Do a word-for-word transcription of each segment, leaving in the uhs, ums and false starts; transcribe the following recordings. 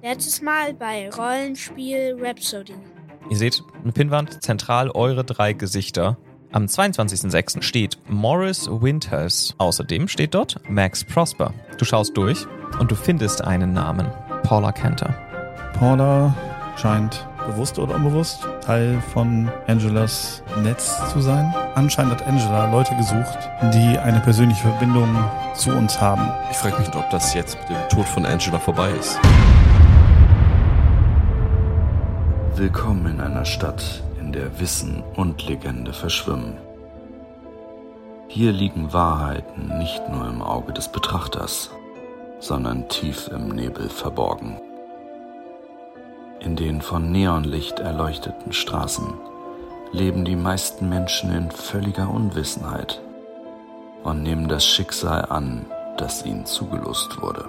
Letztes Mal bei Rollenspiel Rhapsody. Ihr seht eine Pinnwand, zentral eure drei Gesichter. Am zweiundzwanzigsten sechsten steht Morris Winters. Außerdem steht dort Max Prosper. Du schaust durch und du findest einen Namen. Paula Cantor. Paula scheint bewusst oder unbewusst Teil von Angelas Netz zu sein. Anscheinend hat Angela Leute gesucht, die eine persönliche Verbindung zu uns haben. Ich frage mich, ob das jetzt mit dem Tod von Angela vorbei ist. Willkommen in einer Stadt, in der Wissen und Legende verschwimmen. Hier liegen Wahrheiten nicht nur im Auge des Betrachters, sondern tief im Nebel verborgen. In den von Neonlicht erleuchteten Straßen leben die meisten Menschen in völliger Unwissenheit und nehmen das Schicksal an, das ihnen zugelost wurde.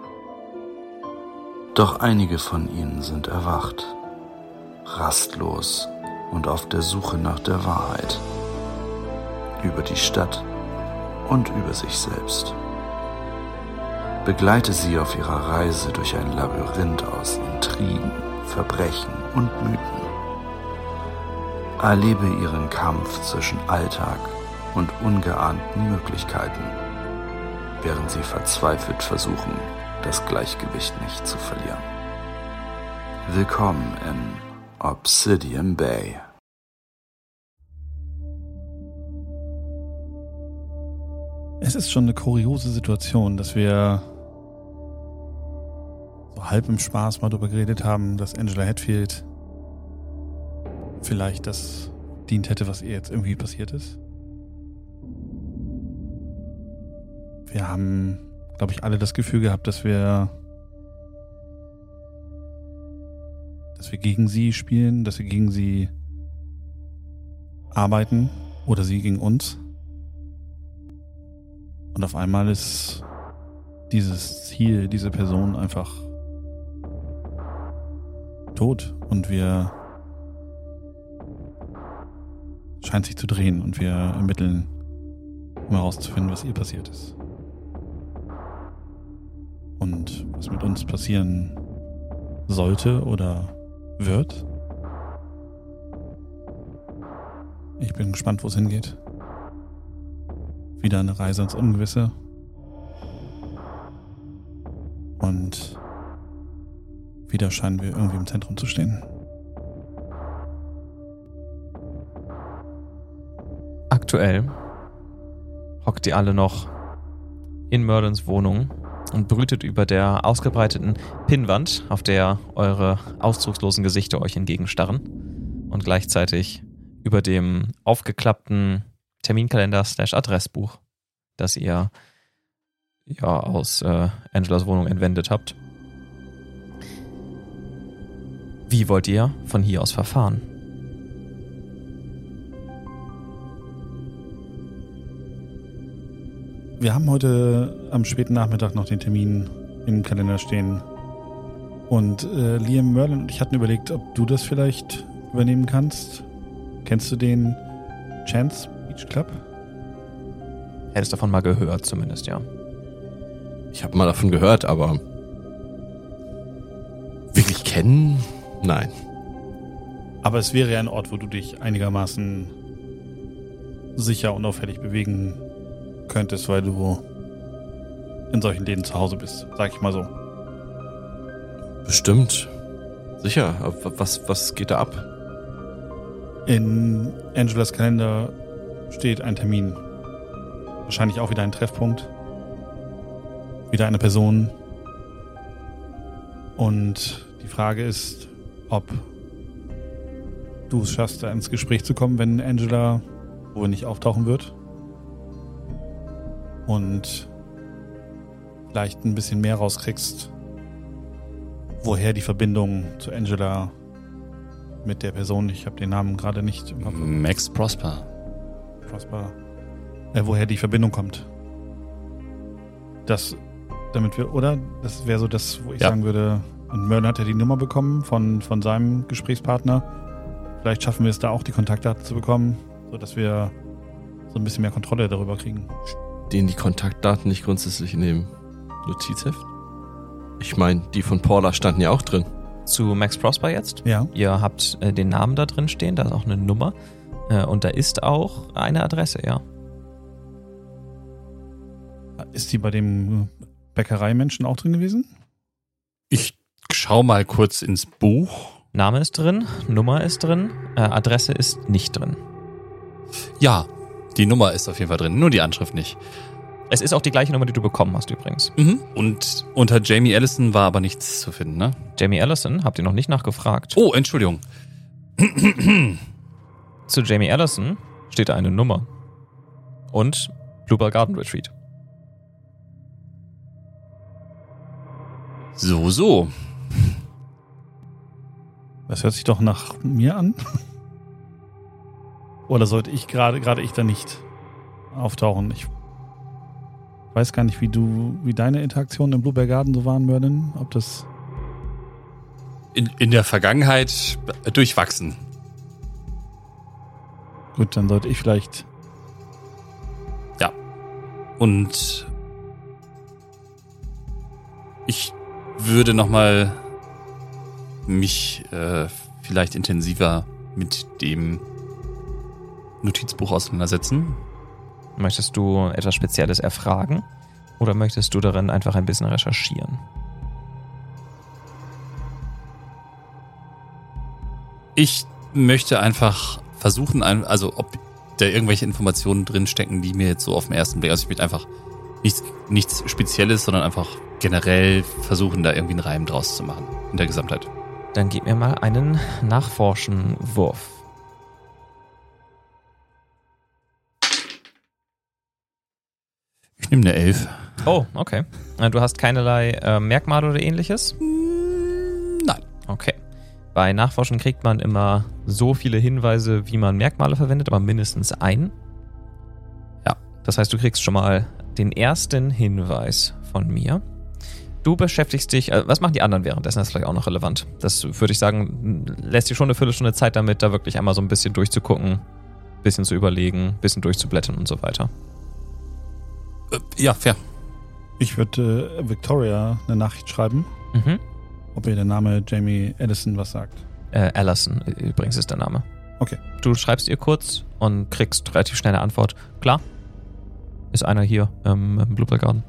Doch einige von ihnen sind erwacht, rastlos und auf der Suche nach der Wahrheit über die Stadt und über sich selbst. Begleite sie auf ihrer Reise durch ein Labyrinth aus Intrigen, Verbrechen und Mythen. Erlebe ihren Kampf zwischen Alltag und ungeahnten Möglichkeiten, während sie verzweifelt versuchen, das Gleichgewicht nicht zu verlieren. Willkommen in Obsidian Bay. Es ist schon eine kuriose Situation, dass wir so halb im Spaß mal darüber geredet haben, dass Angela Hetfield vielleicht das dient hätte, was ihr jetzt irgendwie passiert ist. Wir haben, glaube ich, alle das Gefühl gehabt, dass wir dass wir gegen sie spielen, dass wir gegen sie arbeiten oder sie gegen uns. Und auf einmal ist dieses Ziel, diese Person einfach tot und wir scheint sich zu drehen und wir ermitteln, um herauszufinden, was ihr passiert ist. Und was mit uns passieren sollte oder wird. Ich bin gespannt, wo es hingeht. Wieder eine Reise ins Ungewisse. Und wieder scheinen wir irgendwie im Zentrum zu stehen. Aktuell hockt ihr alle noch in Merdens Wohnung und brütet über der ausgebreiteten Pinnwand, auf der eure ausdruckslosen Gesichter euch entgegenstarren, und gleichzeitig über dem aufgeklappten Terminkalender slash Adressbuch, das ihr ja aus äh, Angelas Wohnung entwendet habt. Wie wollt ihr von hier aus verfahren? Wir haben heute am späten Nachmittag noch den Termin im Kalender stehen. Und äh, Liam, Merlin und ich hatten überlegt, ob du das vielleicht übernehmen kannst. Kennst du den Chance Beach Club? Hättest davon mal gehört, zumindest, ja. Ich habe mal davon gehört, aber wirklich kennen? Nein. Aber es wäre ja ein Ort, wo du dich einigermaßen sicher und auffällig bewegen könntest, weil du in solchen Läden zu Hause bist, sag ich mal so. Bestimmt. Sicher. Aber was, was geht da ab? In Angelas Kalender steht ein Termin. Wahrscheinlich auch wieder ein Treffpunkt. Wieder eine Person. Und die Frage ist, ob du es schaffst, da ins Gespräch zu kommen, wenn Angela wohl nicht auftauchen wird. Und vielleicht ein bisschen mehr rauskriegst, woher die Verbindung zu Angela mit der Person, ich habe den Namen gerade nicht im Kopf. Max Prosper. Prosper. Äh, woher die Verbindung kommt. Das, damit wir, oder? Das wäre so das, wo ich Ja. sagen würde, und Merlin hat ja die Nummer bekommen von, von seinem Gesprächspartner. Vielleicht schaffen wir es da auch, die Kontaktdaten zu bekommen, sodass wir so ein bisschen mehr Kontrolle darüber kriegen. Stehen die Kontaktdaten nicht grundsätzlich in dem Notizheft? Ich meine, die von Paula standen ja auch drin. Zu Max Prosper jetzt. Ja. Ihr habt äh, den Namen da drin stehen, da ist auch eine Nummer. Äh, und da ist auch eine Adresse, ja. Ist die bei dem Bäckereimenschen auch drin gewesen? Ich schau mal kurz ins Buch. Name ist drin, Nummer ist drin, äh, Adresse ist nicht drin. Ja, die Nummer ist auf jeden Fall drin, nur die Anschrift nicht. Es ist auch die gleiche Nummer, die du bekommen hast übrigens. Mhm. Und unter Jamie Allison war aber nichts zu finden, ne? Jamie Allison, habt ihr noch nicht nachgefragt. Oh, Entschuldigung. Zu Jamie Allison steht da eine Nummer. Und Bluebell Garden Retreat. So, so. Das hört sich doch nach mir an. Oder sollte ich gerade gerade ich da nicht auftauchen? Ich weiß gar nicht, wie du, wie deine Interaktionen im Bluebell Garden so waren, Merlin. Ob das In, in der Vergangenheit durchwachsen. gut, dann sollte ich vielleicht. Ja. Und ich würde nochmal mich äh, vielleicht intensiver mit dem Notizbuch auseinandersetzen. Möchtest du etwas Spezielles erfragen oder möchtest du darin einfach ein bisschen recherchieren? Ich möchte einfach versuchen, also ob da irgendwelche Informationen drinstecken, die mir jetzt so auf den ersten Blick, also ich möchte einfach nichts, nichts Spezielles, sondern einfach generell versuchen, da irgendwie einen Reim draus zu machen in der Gesamtheit. Dann gib mir mal einen Nachforschen-Wurf. Ich nehme eine Elf. Oh, okay. Du hast keinerlei äh, Merkmale oder ähnliches? Nein. Okay. Bei Nachforschen kriegt man immer so viele Hinweise, wie man Merkmale verwendet, aber mindestens einen. Ja. Das heißt, du kriegst schon mal den ersten Hinweis von mir. Du beschäftigst dich, also was machen die anderen währenddessen? Das ist vielleicht auch noch relevant. Das würde ich sagen, lässt dir schon eine Viertelstunde Zeit damit, da wirklich einmal so ein bisschen durchzugucken, ein bisschen zu überlegen, ein bisschen durchzublättern und so weiter. Äh, ja, fair. Ich würde äh, Victoria eine Nachricht schreiben, Mhm. ob ihr der Name Jamie Allison was sagt. Äh, Allison übrigens ist der Name. Okay. Du schreibst ihr kurz und kriegst relativ schnell eine Antwort. Klar, ist einer hier ähm, im Bluebell Garden.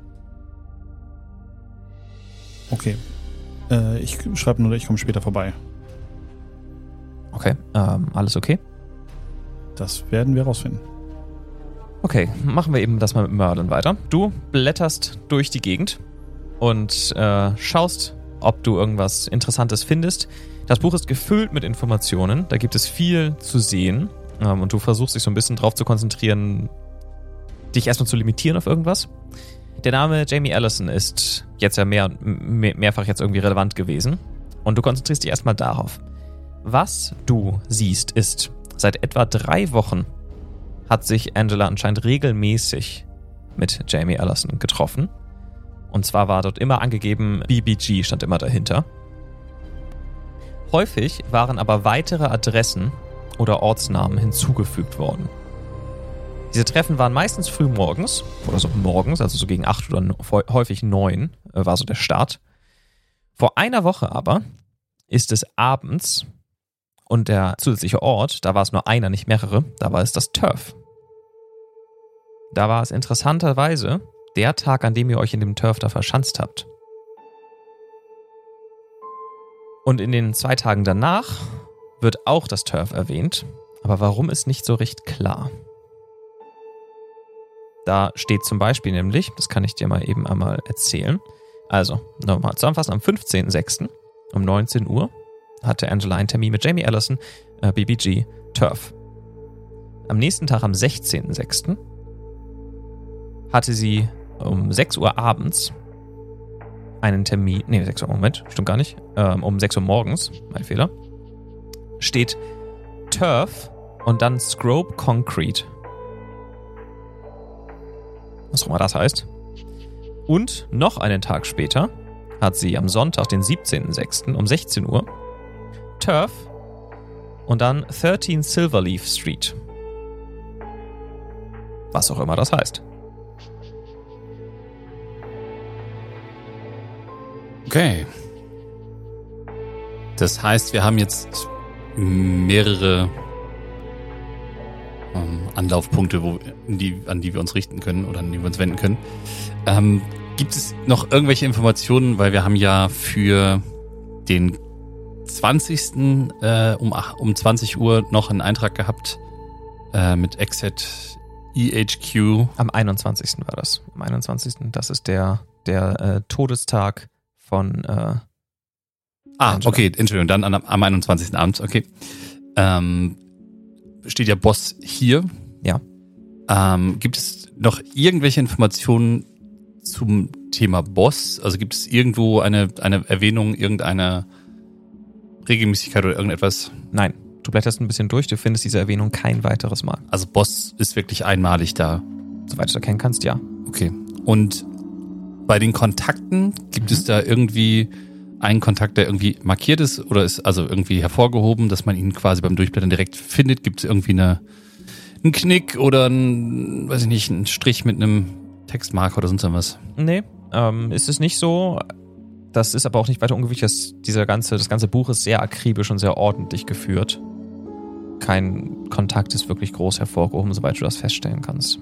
Okay. Äh, ich schreibe nur, ich komme später vorbei. Okay, ähm, alles okay? Das werden wir rausfinden. Okay, machen wir eben das mal mit Merlin weiter. Du blätterst durch die Gegend und äh, schaust, ob du irgendwas Interessantes findest. Das Buch ist gefüllt mit Informationen, da gibt es viel zu sehen ähm, und du versuchst dich so ein bisschen drauf zu konzentrieren, dich erstmal zu limitieren auf irgendwas. Der Name Jamie Allison ist jetzt ja mehr, mehr, mehrfach jetzt irgendwie relevant gewesen und du konzentrierst dich erstmal darauf. Was du siehst ist, seit etwa drei Wochen hat sich Angela anscheinend regelmäßig mit Jamie Allison getroffen. Und zwar war dort immer angegeben, B B G stand immer dahinter. Häufig waren aber weitere Adressen oder Ortsnamen hinzugefügt worden. Diese Treffen waren meistens früh morgens, oder so morgens, also so gegen acht oder no, häufig neun äh, war so der Start. Vor einer Woche aber ist es abends und der zusätzliche Ort, da war es nur einer, nicht mehrere, da war es das Turf. Da war es interessanterweise der Tag, an dem ihr euch in dem Turf da verschanzt habt. Und in den zwei Tagen danach wird auch das Turf erwähnt, aber warum ist nicht so recht klar. Da steht zum Beispiel nämlich, das kann ich dir mal eben einmal erzählen, also nochmal zusammenfassen, am fünfzehnten sechsten um neunzehn Uhr hatte Angela einen Termin mit Jamie Allison, äh, B B G, Turf. Am nächsten Tag, am sechzehnten sechsten hatte sie um sechs Uhr abends einen Termin, nee, sechs Uhr, Moment, stimmt gar nicht, ähm, um sechs Uhr morgens, mein Fehler, steht Turf und dann Scrope Concrete. Was auch immer das heißt. Und noch einen Tag später hat sie am Sonntag, den siebzehnten sechsten um sechzehn Uhr Turf und dann dreizehn Silverleaf Street. Was auch immer das heißt. Okay. Das heißt, wir haben jetzt mehrere ähm, Anlaufpunkte, wo, in die, an die wir uns richten können oder an die wir uns wenden können. Ähm, gibt es noch irgendwelche Informationen, weil wir haben ja für den zwanzigsten Äh, um, um zwanzig Uhr noch einen Eintrag gehabt äh, mit Exit E H Q. Am einundzwanzigsten war das. Am einundzwanzigsten Das ist der, der äh, Todestag von äh, Ah, okay, Entschuldigung, dann am, am einundzwanzigsten abends, okay. Ähm, steht ja Boss hier. Ja. Ähm, gibt es noch irgendwelche Informationen zum Thema Boss? Also gibt es irgendwo eine, eine Erwähnung, irgendeine Regelmäßigkeit oder irgendetwas? Nein, du blätterst ein bisschen durch, du findest diese Erwähnung kein weiteres Mal. Also Boss ist wirklich einmalig da. Soweit du es erkennen kannst, ja. Okay. Und bei den Kontakten, gibt mhm. es da irgendwie einen Kontakt, der irgendwie markiert ist oder ist also irgendwie hervorgehoben, dass man ihn quasi beim Durchblättern direkt findet? Gibt es irgendwie eine, einen Knick oder einen, weiß ich nicht, einen Strich mit einem Textmarker oder sonst irgendwas? Nee, ähm, ist es nicht so. Das ist aber auch nicht weiter ungewöhnlich, dass dieser ganze, das ganze Buch ist sehr akribisch und sehr ordentlich geführt. Kein Kontakt ist wirklich groß hervorgehoben, soweit du das feststellen kannst.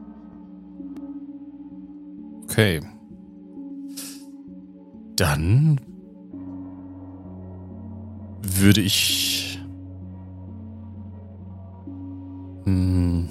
Okay. Dann würde ich hm,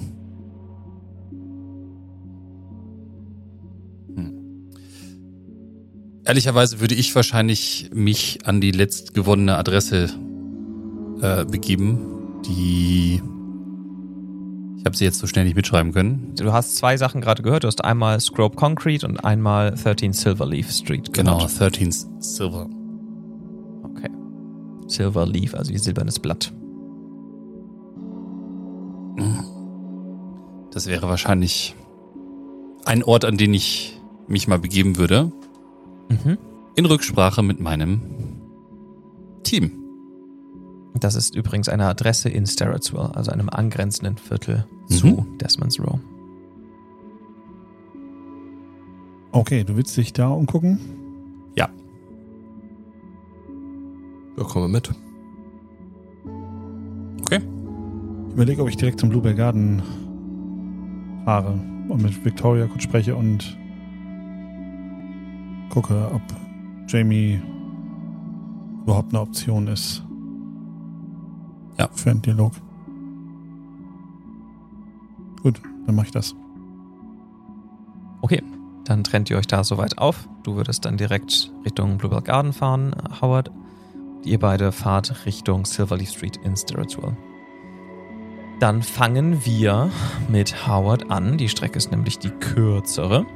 hm. ehrlicherweise würde ich wahrscheinlich mich an die letztgewonnene Adresse äh, begeben, die ich habe sie jetzt so schnell nicht mitschreiben können. Du hast zwei Sachen gerade gehört. Du hast einmal Scrope Concrete und einmal dreizehn Silverleaf Street gehört. Genau, dreizehn Silver. Okay. Silverleaf, also wie silbernes Blatt. Das wäre wahrscheinlich ein Ort, an den ich mich mal begeben würde. Mhm. In Rücksprache mit meinem Team. Das ist übrigens eine Adresse in Starrettsville, also einem angrenzenden Viertel Mhm. zu Desmond's Row. Okay, du willst dich da umgucken? Ja. Ja, kommen wir mit. Okay. Ich überlege, ob ich direkt zum Bluebell Garden fahre und mit Victoria kurz spreche und gucke, ob Jamie überhaupt eine Option ist. Ja. Für einen Dialog. Gut, dann mache ich das. Okay, dann trennt ihr euch da soweit auf. Du würdest dann direkt Richtung Bluebell Garden fahren, Howard. Ihr beide fahrt Richtung Silverleaf Street in Starrettsville. Dann fangen wir mit Howard an. Die Strecke ist nämlich die kürzere.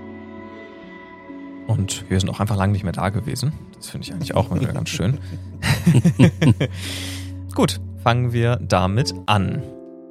Und wir sind auch einfach lange nicht mehr da gewesen. Das finde ich eigentlich auch mal wieder ganz schön. Gut, fangen wir damit an.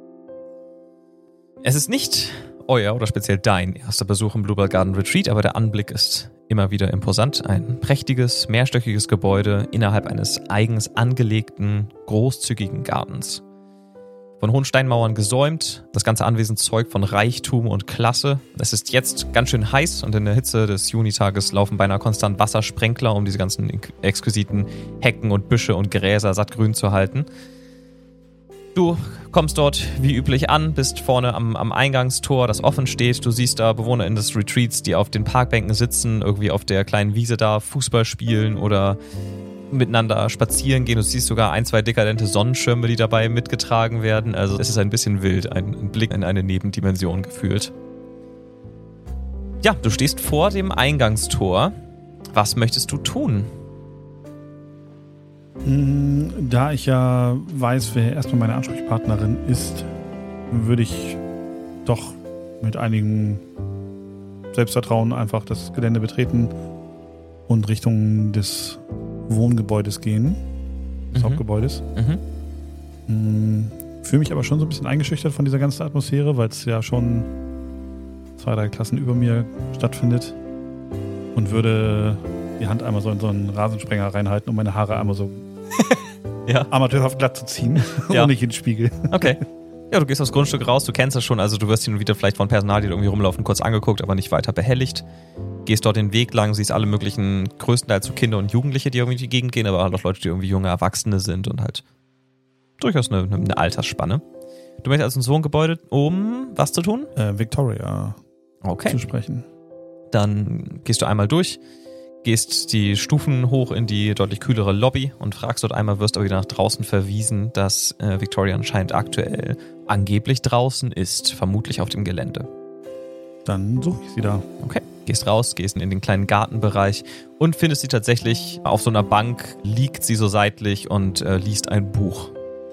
Es ist nicht euer oder speziell dein erster Besuch im Bluebell Garden Retreat, aber der Anblick ist immer wieder imposant. Ein prächtiges, mehrstöckiges Gebäude innerhalb eines eigens angelegten, großzügigen Gartens. Von hohen Steinmauern gesäumt, das ganze Anwesen zeugt von Reichtum und Klasse. Es ist jetzt ganz schön heiß und in der Hitze des Junitages laufen beinahe konstant Wassersprenkler, um diese ganzen exquisiten Hecken und Büsche und Gräser sattgrün zu halten. Du kommst dort wie üblich an, bist vorne am, am Eingangstor, das offen steht. Du siehst da BewohnerInnen des Retreats, die auf den Parkbänken sitzen, irgendwie auf der kleinen Wiese da Fußball spielen oder miteinander spazieren gehen. Du siehst sogar ein, zwei dekadente Sonnenschirme, die dabei mitgetragen werden. Also es ist ein bisschen wild, ein, ein Blick in eine Nebendimension gefühlt. Ja, du stehst vor dem Eingangstor. Was möchtest du tun? Da ich ja weiß, wer erstmal meine Ansprechpartnerin ist, würde ich doch mit einigem Selbstvertrauen einfach das Gelände betreten und Richtung des Wohngebäudes gehen, des Mhm. Hauptgebäudes. Mhm. Fühle mich aber schon so ein bisschen eingeschüchtert von dieser ganzen Atmosphäre, weil es ja schon zwei, drei Klassen über mir stattfindet und würde die Hand einmal so in so einen Rasensprenger reinhalten, um meine Haare einmal so Ja. amateurhaft glatt zu ziehen Ja. und nicht in den Spiegel. Okay. Ja, du gehst aufs Grundstück raus, du kennst das schon, also du wirst hin und wieder vielleicht von Personal, die da irgendwie rumlaufen, kurz angeguckt, aber nicht weiter behelligt. Gehst dort den Weg lang, siehst alle möglichen, größtenteils so Kinder und Jugendliche, die irgendwie in die Gegend gehen, aber halt auch Leute, die irgendwie junge Erwachsene sind und halt durchaus eine, eine Altersspanne. Du möchtest also ins Wohngebäude, um was zu tun? Äh, Victoria Okay. zu sprechen. Dann gehst du einmal durch, gehst die Stufen hoch in die deutlich kühlere Lobby und fragst dort einmal, wirst aber wieder nach draußen verwiesen, dass äh, Victoria anscheinend aktuell angeblich draußen ist, vermutlich auf dem Gelände. Dann suche ich sie da. Okay. Gehst raus, gehst in den kleinen Gartenbereich und findest sie tatsächlich auf so einer Bank, liegt sie so seitlich und äh, liest ein Buch.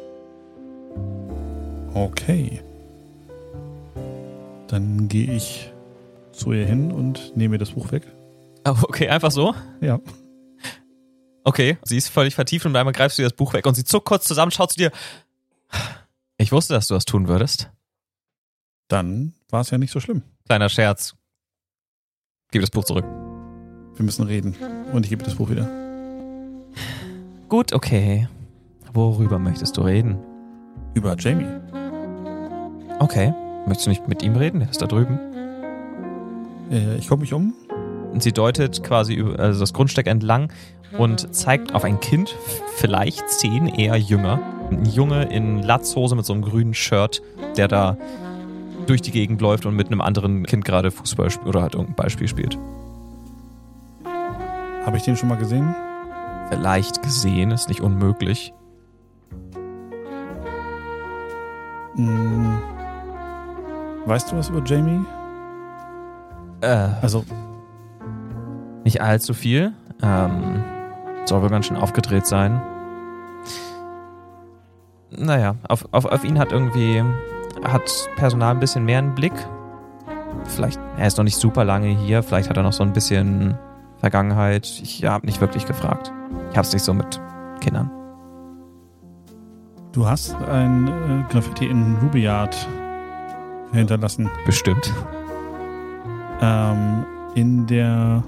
Okay. Dann gehe ich zu ihr hin und nehme ihr das Buch weg. Oh, okay, einfach so? Ja. Okay, sie ist völlig vertieft und einmal greifst du ihr das Buch weg und sie zuckt kurz zusammen, schaut zu dir. Ich wusste, dass du das tun würdest. Dann war es ja nicht so schlimm. Kleiner Scherz. Gib das Buch zurück. Wir müssen reden. Und ich gebe das Buch wieder. Gut, okay. Worüber möchtest du reden? Über Jamie. Okay. Möchtest du nicht mit ihm reden? Der ist da drüben. Äh, ich gucke mich um. Und sie deutet quasi über, also das Grundstück entlang und zeigt auf ein Kind, vielleicht zehn, eher jünger. Ein Junge in Latzhose mit so einem grünen Shirt, der da durch die Gegend läuft und mit einem anderen Kind gerade Fußball spielt oder halt irgendein Ballspiel spielt. Habe ich den schon mal gesehen? Vielleicht gesehen, ist nicht unmöglich. Hm. Weißt du was über Jamie? Äh, Also, nicht allzu viel. Ähm, soll wohl ganz schön aufgedreht sein. Naja, auf, auf, auf ihn hat irgendwie, hat Personal ein bisschen mehr einen Blick. Vielleicht, er ist noch nicht super lange hier, vielleicht hat er noch so ein bisschen Vergangenheit. Ich habe nicht wirklich gefragt. Ich hab's nicht so mit Kindern. du hast ein äh, Graffiti in Rubyard hinterlassen. Bestimmt. Ähm, in der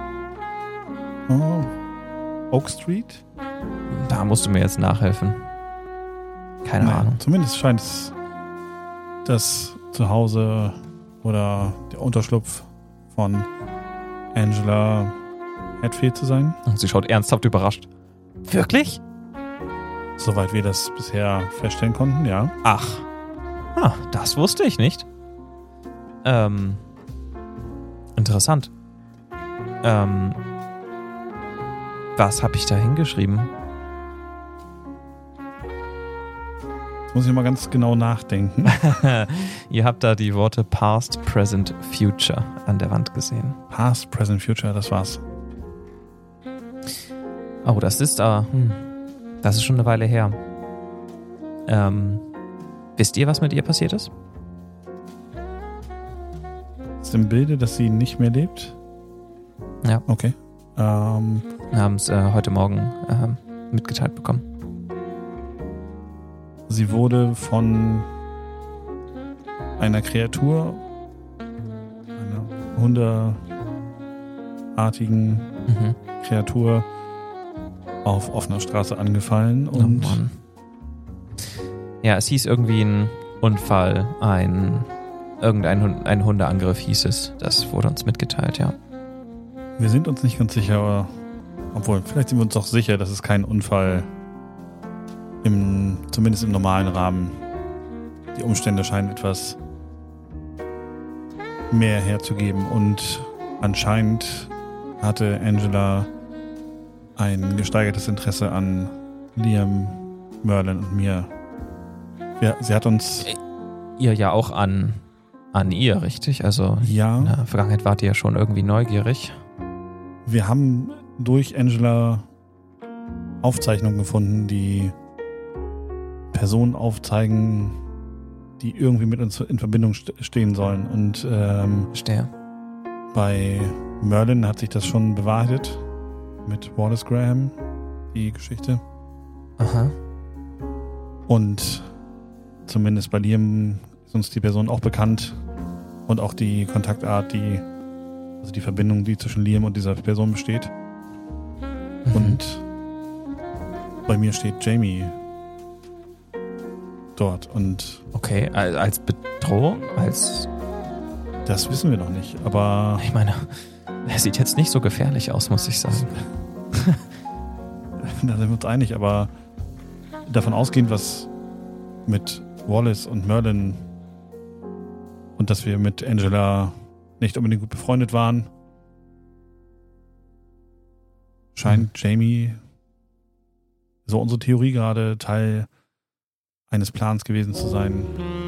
oh, Oak Street? Da musst du mir jetzt nachhelfen. Keine Naja, Ahnung. Zumindest scheint es das Zuhause oder der Unterschlupf von Angela Hatfield zu sein. Und sie schaut ernsthaft überrascht. Wirklich? Soweit wir das bisher feststellen konnten, ja. Ach. Ah, das wusste ich nicht. Ähm. Interessant. Ähm. Was habe ich da hingeschrieben? Jetzt muss ich mal ganz genau nachdenken. Ihr habt da die Worte Past, Present, Future an der Wand gesehen. Past, Present, Future, das war's. Oh, das ist da. Hm, das ist schon eine Weile her. Ähm. Wisst ihr, was mit ihr passiert ist? Ist im Bilde, dass sie nicht mehr lebt? Ja. Okay. Ähm, Wir haben es äh, heute Morgen ähm, mitgeteilt bekommen. sie wurde von einer Kreatur, einer hundeartigen Mhm. Kreatur auf offener Straße angefallen Oh und Mann. Ja, es hieß irgendwie ein Unfall, ein irgendein Hund, ein Hundeangriff hieß es. Das wurde uns mitgeteilt, ja. wir sind uns nicht ganz sicher, obwohl, vielleicht sind wir uns doch sicher, dass es kein Unfall im, zumindest im normalen Rahmen. Die Umstände scheinen etwas mehr herzugeben und anscheinend hatte Angela ein gesteigertes Interesse an Liam, Merlin und mir. Ja, sie hat uns, Ihr ja auch an, an ihr, richtig? Also ja, in der Vergangenheit wart ihr ja schon irgendwie neugierig. wir haben durch Angela Aufzeichnungen gefunden, die Personen aufzeigen, die irgendwie mit uns in Verbindung st- stehen sollen. Und ähm, Verstehe. bei Merlin hat sich das schon bewahrheitet mit Wallace Graham, die Geschichte. Aha. Und zumindest bei Liam ist uns die Person auch bekannt und auch die Kontaktart, die, also die Verbindung, die zwischen Liam und dieser Person besteht. Mhm. Und bei mir steht Jamie dort. Und Okay, als Bedrohung? Als... das wissen wir noch nicht. Aber Ich meine, er sieht jetzt nicht so gefährlich aus, muss ich sagen. da sind wir uns einig. Aber davon ausgehend, was mit Wallace und Merlin und dass wir mit Angela nicht unbedingt gut befreundet waren, scheint Mhm. Jamie, so unsere Theorie gerade, Teil eines Plans gewesen zu sein.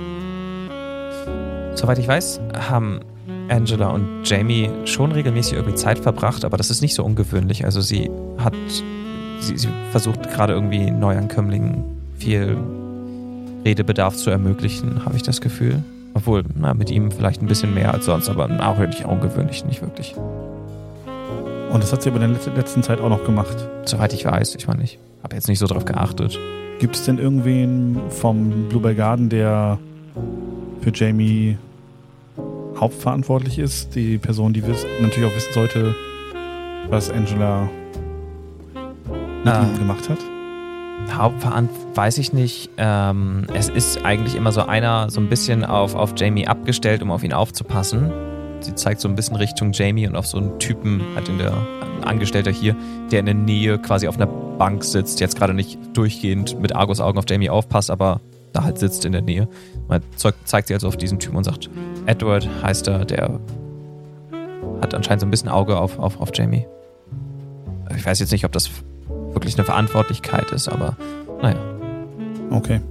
Soweit ich weiß, haben Angela und Jamie schon regelmäßig irgendwie Zeit verbracht, aber das ist nicht so ungewöhnlich. Also sie hat, sie, sie versucht gerade irgendwie Neuankömmlingen viel Redebedarf zu ermöglichen, habe ich das Gefühl. Obwohl, na, mit ihm vielleicht ein bisschen mehr als sonst, aber auch wirklich ungewöhnlich, nicht wirklich. Und das hat sie aber in der letzten Zeit auch noch gemacht. Soweit ich weiß, ich meine, ich habe jetzt nicht so drauf geachtet. Gibt es denn irgendwen vom Bluebell Garden, der für Jamie hauptverantwortlich ist? Die Person, die wiss- natürlich auch wissen sollte, was Angela mit Ah. ihm gemacht hat? Hauptverantwortlich weiß ich nicht. Ähm, es ist eigentlich immer so einer so ein bisschen auf, auf Jamie abgestellt, um auf ihn aufzupassen. Sie zeigt so ein bisschen Richtung Jamie und auf so einen Typen, halt in der ein Angestellter hier, der in der Nähe quasi auf einer Bank sitzt, jetzt gerade nicht durchgehend mit Argusaugen auf Jamie aufpasst, aber da halt sitzt in der Nähe. Man zeigt, zeigt sie also auf diesen Typen und sagt, Edward heißt er, der hat anscheinend so ein bisschen Auge auf, auf, auf Jamie. Ich weiß jetzt nicht, ob das wirklich eine Verantwortlichkeit ist, aber naja. Okay.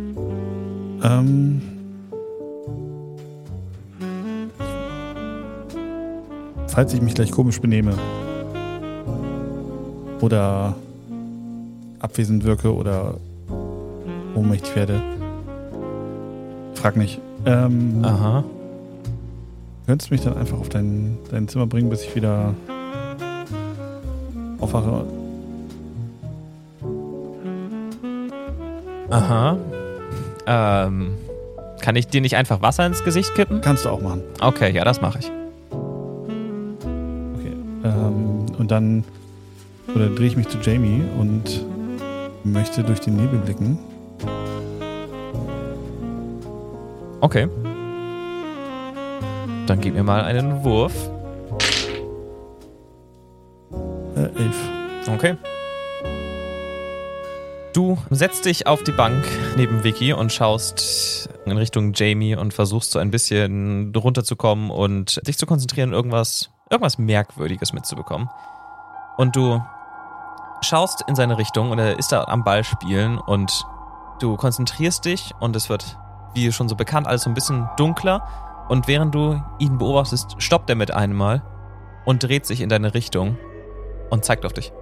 Ähm. Falls ich mich gleich komisch benehme oder abwesend wirke oder ohnmächtig werde, frag nicht. Ähm, Aha. Könntest du mich dann einfach auf dein, dein Zimmer bringen, bis ich wieder aufwache? Aha. Ähm, kann ich dir nicht einfach Wasser ins Gesicht kippen? Kannst du auch machen. Okay, ja, das mache ich. Okay. Ähm, und dann oder drehe ich mich zu Jamie und möchte durch den Nebel blicken. Okay. Dann gib mir mal einen Wurf. Äh, elf. Okay. Du setzt dich auf die Bank neben Vicky und schaust in Richtung Jamie und versuchst so ein bisschen runterzukommen und dich zu konzentrieren, irgendwas, irgendwas Merkwürdiges mitzubekommen. Und du schaust in seine Richtung und er ist da am Ball spielen und du konzentrierst dich und es wird, wie schon so bekannt, alles so ein bisschen dunkler. Und während du ihn beobachtest, stoppt er mit einmal und dreht sich in deine Richtung und zeigt auf dich.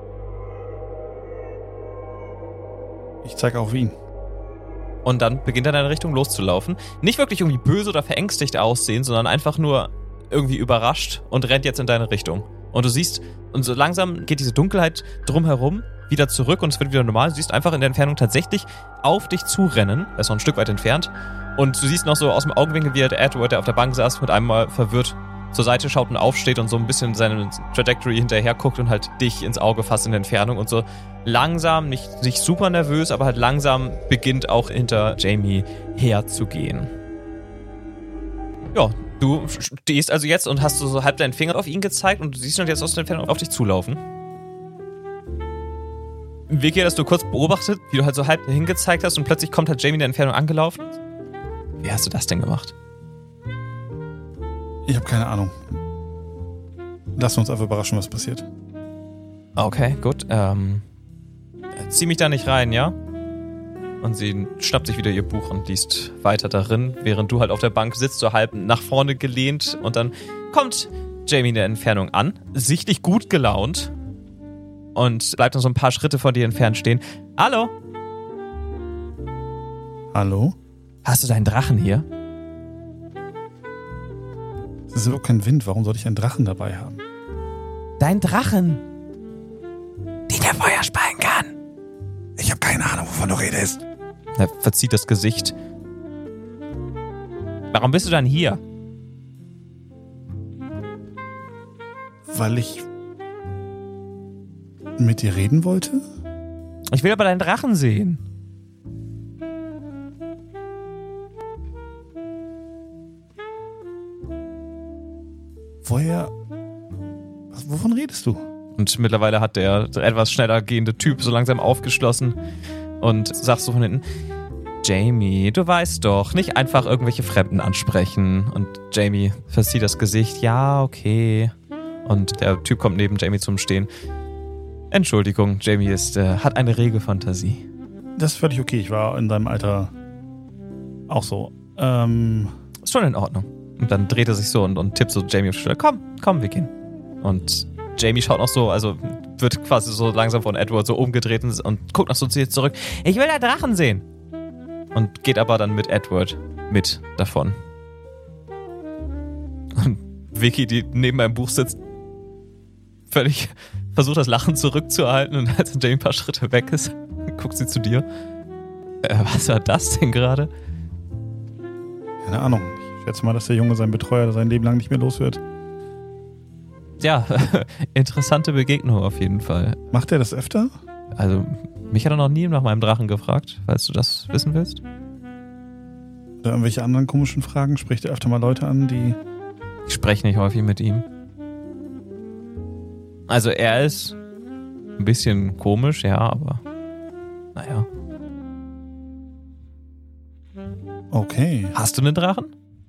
Ich zeige auf ihn. Und dann beginnt er in deine Richtung loszulaufen. Nicht wirklich irgendwie böse oder verängstigt aussehen, sondern einfach nur irgendwie überrascht und rennt jetzt in deine Richtung. Und du siehst, und so langsam geht diese Dunkelheit drumherum wieder zurück und es wird wieder normal. Du siehst einfach in der Entfernung tatsächlich auf dich zurennen. Er ist noch ein Stück weit entfernt. Und du siehst noch so aus dem Augenwinkel, wie der Edward, der auf der Bank saß, mit einem Mal verwirrt zur Seite schaut und aufsteht und so ein bisschen seine Trajectory hinterher guckt und halt dich ins Auge fasst in der Entfernung und so langsam, nicht, nicht super nervös, aber halt langsam beginnt auch hinter Jamie herzugehen. Ja, du stehst also jetzt und hast so halb deinen Finger auf ihn gezeigt und du siehst ihn jetzt aus der Entfernung auf dich zulaufen. Vicky, dass du kurz beobachtet, wie du halt so halb hingezeigt hast und plötzlich kommt halt Jamie in der Entfernung angelaufen. Wie hast du das denn gemacht? Ich habe keine Ahnung. Lass uns einfach überraschen, was passiert. Okay, gut. Ähm, zieh mich da nicht rein, ja? Und sie schnappt sich wieder ihr Buch und liest weiter darin, während du halt auf der Bank sitzt, so halb nach vorne gelehnt. Und dann kommt Jamie in der Entfernung an, sichtlich gut gelaunt und bleibt noch so ein paar Schritte von dir entfernt stehen. Hallo? Hallo? Hast du deinen Drachen hier? Es ist überhaupt kein Wind. Warum sollte ich einen Drachen dabei haben? Dein Drachen! Den der Feuer speien kann! Ich habe keine Ahnung, wovon du redest. Er verzieht das Gesicht. Warum bist du dann hier? Weil ich mit dir reden wollte? Ich will aber deinen Drachen sehen. Woher? Was, wovon redest du? Und mittlerweile hat der etwas schneller gehende Typ so langsam aufgeschlossen und sagt so von hinten, Jamie, du weißt doch, nicht einfach irgendwelche Fremden ansprechen. Und Jamie verzieht das Gesicht, ja, okay. Und der Typ kommt neben Jamie zum Stehen. Entschuldigung, Jamie ist, äh, hat eine rege Fantasie. Das ist völlig okay, ich war in deinem Alter auch so. Ähm... Ist schon in Ordnung. Und dann dreht er sich so und, und tippt so Jamie auf die Schulter. Komm, komm, wir gehen. Und Jamie schaut noch so, also wird quasi so langsam von Edward so umgedreht und guckt noch so zu ihr zurück. Ich will den Drachen sehen. Und geht aber dann mit Edward mit davon. Und Vicky, die neben meinem Buch sitzt, völlig versucht das Lachen zurückzuhalten und als Jamie ein paar Schritte weg ist, guckt sie zu dir. Äh, was war das denn gerade? Keine Ahnung. Ich schätze mal, dass der Junge seinen Betreuer sein Leben lang nicht mehr los wird. Ja, interessante Begegnung auf jeden Fall. Macht er das öfter? Also, mich hat er noch nie nach meinem Drachen gefragt, falls du das wissen willst. Oder irgendwelche anderen komischen Fragen? Spricht er öfter mal Leute an, die... Ich spreche nicht häufig mit ihm. Also, er ist ein bisschen komisch, ja, aber naja. Okay. Hast du einen Drachen?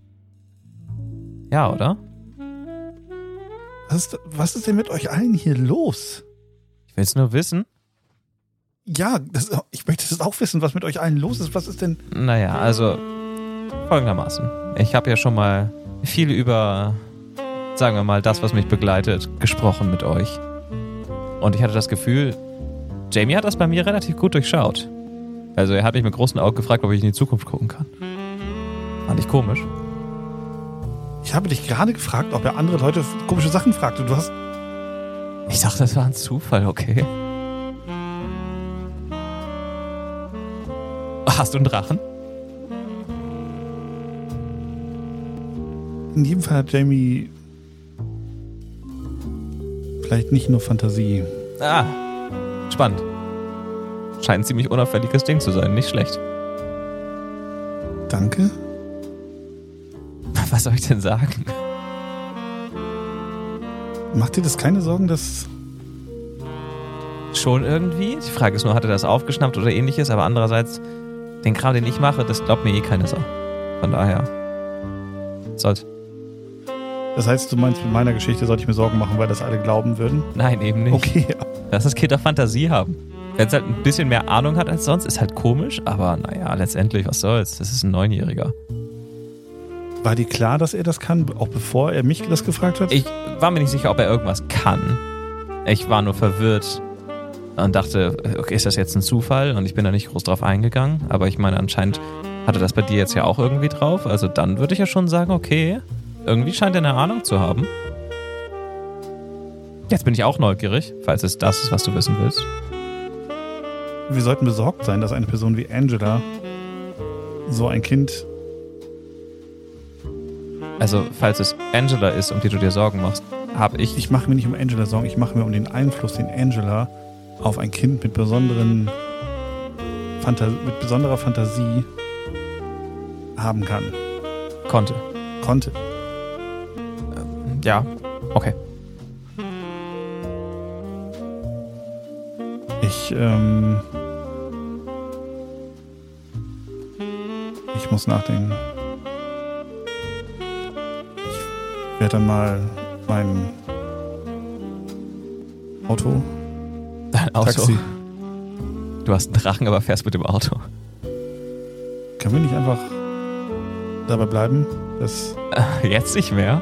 Ja, oder? Was ist, was ist denn mit euch allen hier los? Ich will es nur wissen. Ja, das, ich möchte es auch wissen, was mit euch allen los ist. Was ist denn... Naja, also folgendermaßen. Ich habe ja schon mal viel über, sagen wir mal, das, was mich begleitet, gesprochen mit euch. Und ich hatte das Gefühl, Jamie hat das bei mir relativ gut durchschaut. Also er hat mich mit großen Augen gefragt, ob ich in die Zukunft gucken kann. Fand ich komisch. Ich habe dich gerade gefragt, ob er andere Leute komische Sachen fragt. Und du hast... Ich dachte, das war ein Zufall, okay. Hast du einen Drachen? In jedem Fall hat Jamie vielleicht nicht nur Fantasie. Ah, spannend. Scheint ein ziemlich unauffälliges Ding zu sein, nicht schlecht. Danke. Was soll ich denn sagen? Macht dir das keine Sorgen, dass... Schon irgendwie. Die Frage ist nur, hat er das aufgeschnappt oder ähnliches, aber andererseits, den Kram, den ich mache, das glaubt mir eh keine Sau. Von daher, sollte. Das heißt, du meinst, mit meiner Geschichte sollte ich mir Sorgen machen, weil das alle glauben würden? Nein, eben nicht. Okay. Lass das Kind doch Fantasie haben. Wenn es halt ein bisschen mehr Ahnung hat als sonst, ist halt komisch, aber naja, letztendlich, was soll's? Das ist ein Neunjähriger. War dir klar, dass er das kann, auch bevor er mich das gefragt hat? Ich war mir nicht sicher, ob er irgendwas kann. Ich war nur verwirrt und dachte, okay, ist das jetzt ein Zufall? Und ich bin da nicht groß drauf eingegangen. Aber ich meine, anscheinend hatte das bei dir jetzt ja auch irgendwie drauf. Also dann würde ich ja schon sagen, okay, irgendwie scheint er eine Ahnung zu haben. Jetzt bin ich auch neugierig, falls es das ist, was du wissen willst. Wir sollten besorgt sein, dass eine Person wie Angela so ein Kind... Also, falls es Angela ist, um die du dir Sorgen machst, habe ich... Ich mache mir nicht um Angela Sorgen, ich mache mir um den Einfluss, den Angela auf ein Kind mit besonderen Phanta- mit besonderer Fantasie haben kann. Konnte. Konnte. Ja, okay. Ich, ähm... Ich muss nachdenken. Ich werde dann mal mein Auto... Dein Auto? Taxi. Du hast einen Drachen, aber fährst mit dem Auto. Können wir nicht einfach dabei bleiben, dass... Jetzt nicht mehr?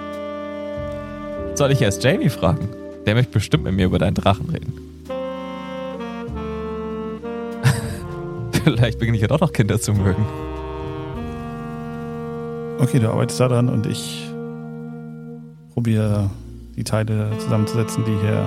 Soll ich erst Jamie fragen? Der möchte bestimmt mit mir über deinen Drachen reden. Vielleicht beginne ich ja doch noch Kinder zu mögen. Okay, du arbeitest da dran und ich probiere die Teile zusammenzusetzen, die hier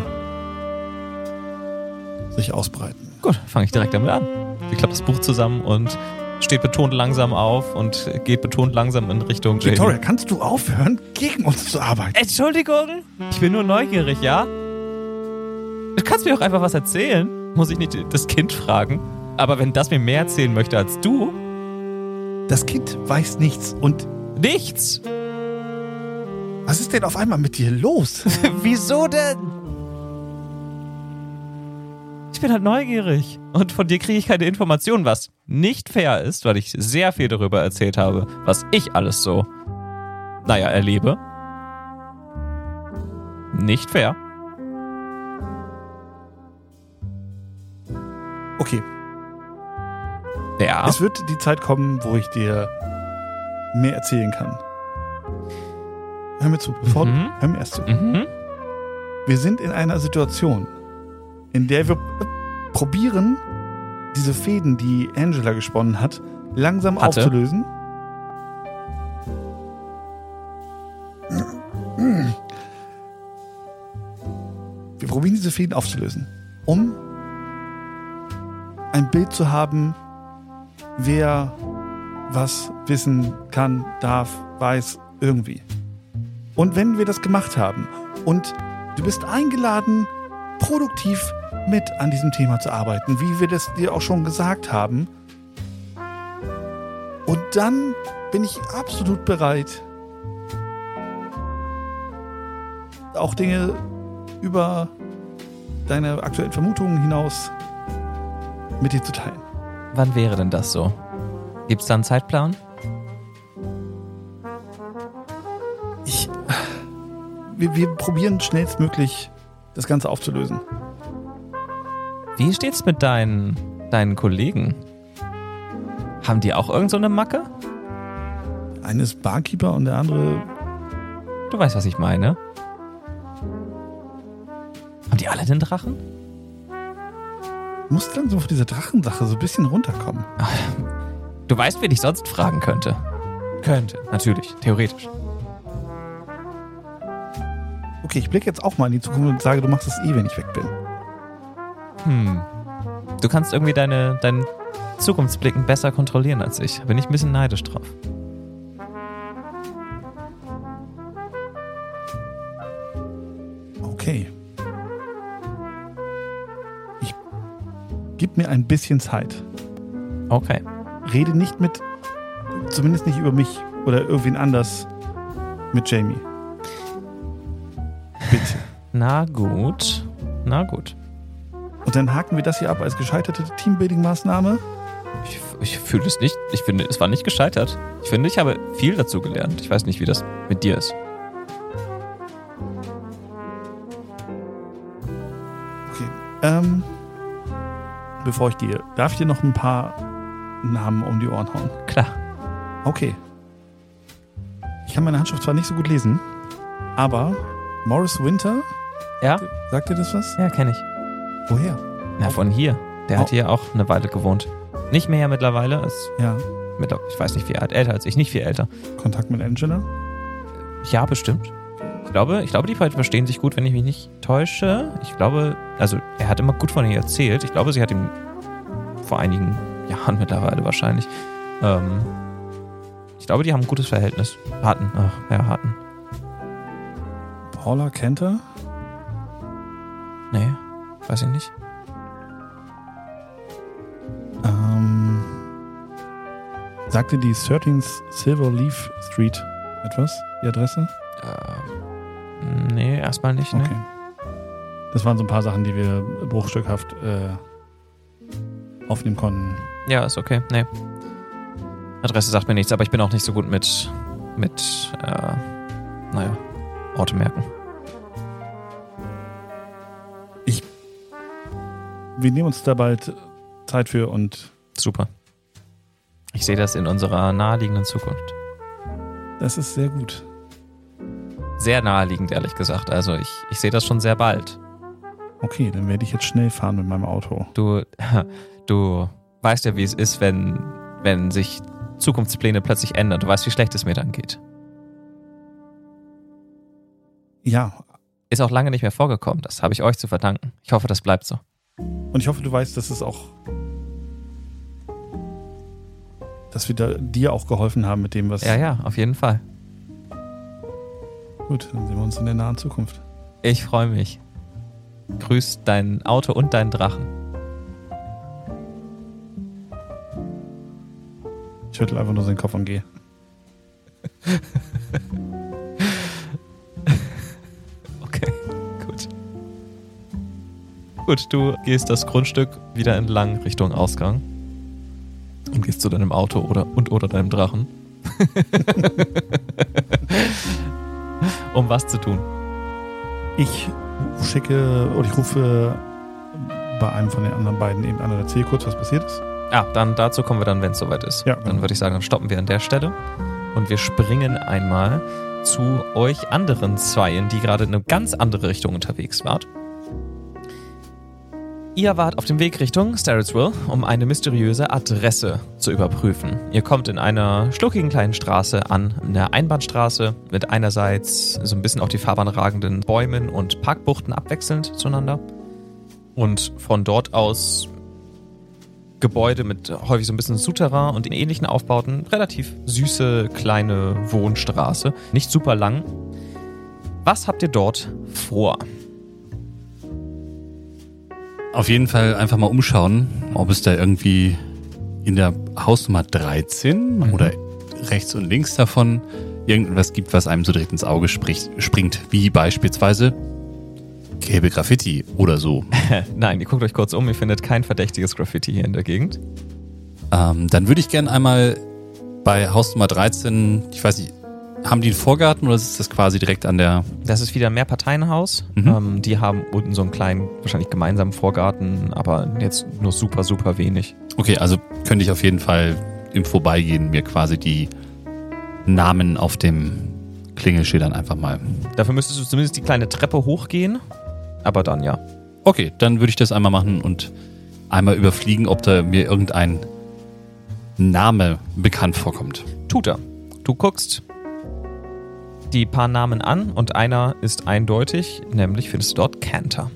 sich ausbreiten. Gut, fange ich direkt damit an. Sie klappt das Buch zusammen und steht betont langsam auf und geht betont langsam in Richtung Jamie. Victoria, kannst du aufhören, gegen uns zu arbeiten? Entschuldigung, ich bin nur neugierig, ja? Du kannst mir auch einfach was erzählen. Muss ich nicht das Kind fragen? Aber wenn das mir mehr erzählen möchte als du... Das Kind weiß nichts und... Nichts! Was ist denn auf einmal mit dir los? Wieso denn? Ich bin halt neugierig. Und von dir kriege ich keine Informationen, was nicht fair ist, weil ich sehr viel darüber erzählt habe, was ich alles so, naja, erlebe. Nicht fair. Okay. Ja. Es wird die Zeit kommen, wo ich dir mehr erzählen kann. Hör mir zu, bevor Mhm. hör mir erst zu. Mhm. Wir sind in einer Situation, in der wir äh, probieren, diese Fäden, die Angela gesponnen hat, langsam Hatte. aufzulösen. Wir probieren diese Fäden aufzulösen, um ein Bild zu haben, wer was wissen kann, darf, weiß, irgendwie. Und wenn wir das gemacht haben und du bist eingeladen, produktiv mit an diesem Thema zu arbeiten, wie wir das dir auch schon gesagt haben, und dann bin ich absolut bereit, auch Dinge über deine aktuellen Vermutungen hinaus mit dir zu teilen. Wann wäre denn das so? Gibt's da einen Zeitplan? Ich, wir, wir probieren schnellstmöglich, das Ganze aufzulösen. Wie steht's mit deinen, deinen Kollegen? Haben die auch irgend so eine Macke? Eine ist Barkeeper und der andere... Du weißt, was ich meine. Haben die alle den Drachen? muss langsam auf diese Drachensache so ein bisschen runterkommen. Du weißt, wen ich sonst fragen könnte. Könnte, natürlich, theoretisch. Okay, ich blicke jetzt auch mal in die Zukunft und sage, du machst es eh, wenn ich weg bin. Hm. Du kannst irgendwie deine, deinen Zukunftsblicken besser kontrollieren als ich. Da bin ich ein bisschen neidisch drauf. Okay. Ich gib mir ein bisschen Zeit. Okay. Rede nicht mit, zumindest nicht über mich oder irgendwen anders mit Jamie. Bitte. Na gut. Na gut. Und dann haken wir das hier ab als gescheiterte Teambuilding-Maßnahme. Ich, ich fühle es nicht. Ich finde, es war nicht gescheitert. Ich finde, ich habe viel dazu gelernt. Ich weiß nicht, wie das mit dir ist. Okay. Ähm, bevor ich gehe, darf ich dir noch ein paar Namen um die Ohren hauen? Klar. Okay. Ich kann meine Handschrift zwar nicht so gut lesen, aber Morris Winter, Ja? sagt dir das was? Ja, kenne ich. Woher? Na, von hier. Der hat Oh. hier auch eine Weile gewohnt. Nicht mehr mittlerweile. Ist Ja. mit, ich weiß nicht, wie alt. Älter als ich. Nicht viel älter. Kontakt mit Angela? Ja, bestimmt. Ich glaube, ich glaube, die beiden verstehen sich gut, wenn ich mich nicht täusche. Ich glaube, also er hat immer gut von ihr erzählt. Ich glaube, sie hat ihm vor einigen Jahren mittlerweile wahrscheinlich. Ähm, ich glaube, die haben ein gutes Verhältnis. Hatten. Ach, ja, hatten. Paula Kenter? Nee, weiß ich nicht. Ähm, sagte die dreizehn Silver Leaf Street etwas, die Adresse? Äh, nee, erstmal nicht, ne? Okay. Das waren so ein paar Sachen, die wir bruchstückhaft äh, aufnehmen konnten. Ja, ist okay. Nee. Adresse sagt mir nichts, aber ich bin auch nicht so gut mit, mit, äh, naja, Orte-Merken. Wir nehmen uns da bald Zeit für und Super. Ich sehe das in unserer naheliegenden Zukunft. das ist sehr gut. Sehr naheliegend, ehrlich gesagt. Also ich, ich sehe das schon sehr bald. Okay, dann werde ich jetzt schnell fahren mit meinem Auto. Du, du weißt ja, wie es ist, wenn, wenn sich Zukunftspläne plötzlich ändern. Du weißt, wie schlecht es mir dann geht. Ja, Ist auch lange nicht mehr vorgekommen. Das habe ich euch zu verdanken. Ich hoffe, das bleibt so. und ich hoffe, du weißt, dass es auch, dass wir da, dir auch geholfen haben mit dem, was... Ja, ja, auf jeden Fall. Gut, dann sehen wir uns in der nahen Zukunft. Ich freue mich. Grüß dein Auto und deinen Drachen. Ich schüttel einfach nur seinen Kopf und gehe. Gut, du gehst das Grundstück wieder entlang Richtung Ausgang und gehst zu deinem Auto oder und oder deinem Drachen. Um was zu tun? Ich schicke oder ich rufe bei einem von den anderen beiden eben an und erzähle kurz, was passiert ist. Ah, dann dazu kommen wir dann, wenn es soweit ist. Ja. Dann würde ich sagen, dann stoppen wir an der Stelle und wir springen einmal zu euch anderen Zweien, die gerade in eine ganz andere Richtung unterwegs wart. Ihr wart auf dem Weg Richtung Starrettsville, um eine mysteriöse Adresse zu überprüfen. Ihr kommt in einer schluckigen kleinen Straße an, eine Einbahnstraße mit einerseits so ein bisschen auf die Fahrbahn ragenden Bäumen und Parkbuchten abwechselnd zueinander. Und von dort aus Gebäude mit häufig so ein bisschen Souterrain und ähnlichen Aufbauten. Relativ süße, kleine Wohnstraße. Nicht super lang. Was habt ihr dort vor? Auf jeden Fall einfach mal umschauen, ob es da irgendwie in der Hausnummer dreizehn mhm. oder rechts und links davon irgendwas gibt, was einem so direkt ins Auge spricht, springt. Wie beispielsweise gelbe Graffiti oder so. Nein, ihr guckt euch kurz um, ihr findet kein verdächtiges Graffiti hier in der Gegend. Ähm, dann würde ich gerne einmal bei Hausnummer dreizehn, ich weiß nicht, haben die einen Vorgarten oder ist das quasi direkt an der... Das ist wieder ein Mehrparteienhaus. Mhm. Ähm, die haben unten so einen kleinen, wahrscheinlich gemeinsamen Vorgarten, aber jetzt nur super, super wenig. Okay, also könnte ich auf jeden Fall im Vorbeigehen mir quasi die Namen auf dem Klingelschildern einfach mal... Dafür müsstest du zumindest die kleine Treppe hochgehen. Aber dann ja. Okay, dann würde ich das einmal machen und einmal überfliegen, ob da mir irgendein Name bekannt vorkommt. Tut er. Du guckst die paar Namen an und einer ist eindeutig, nämlich findest du dort Cantor.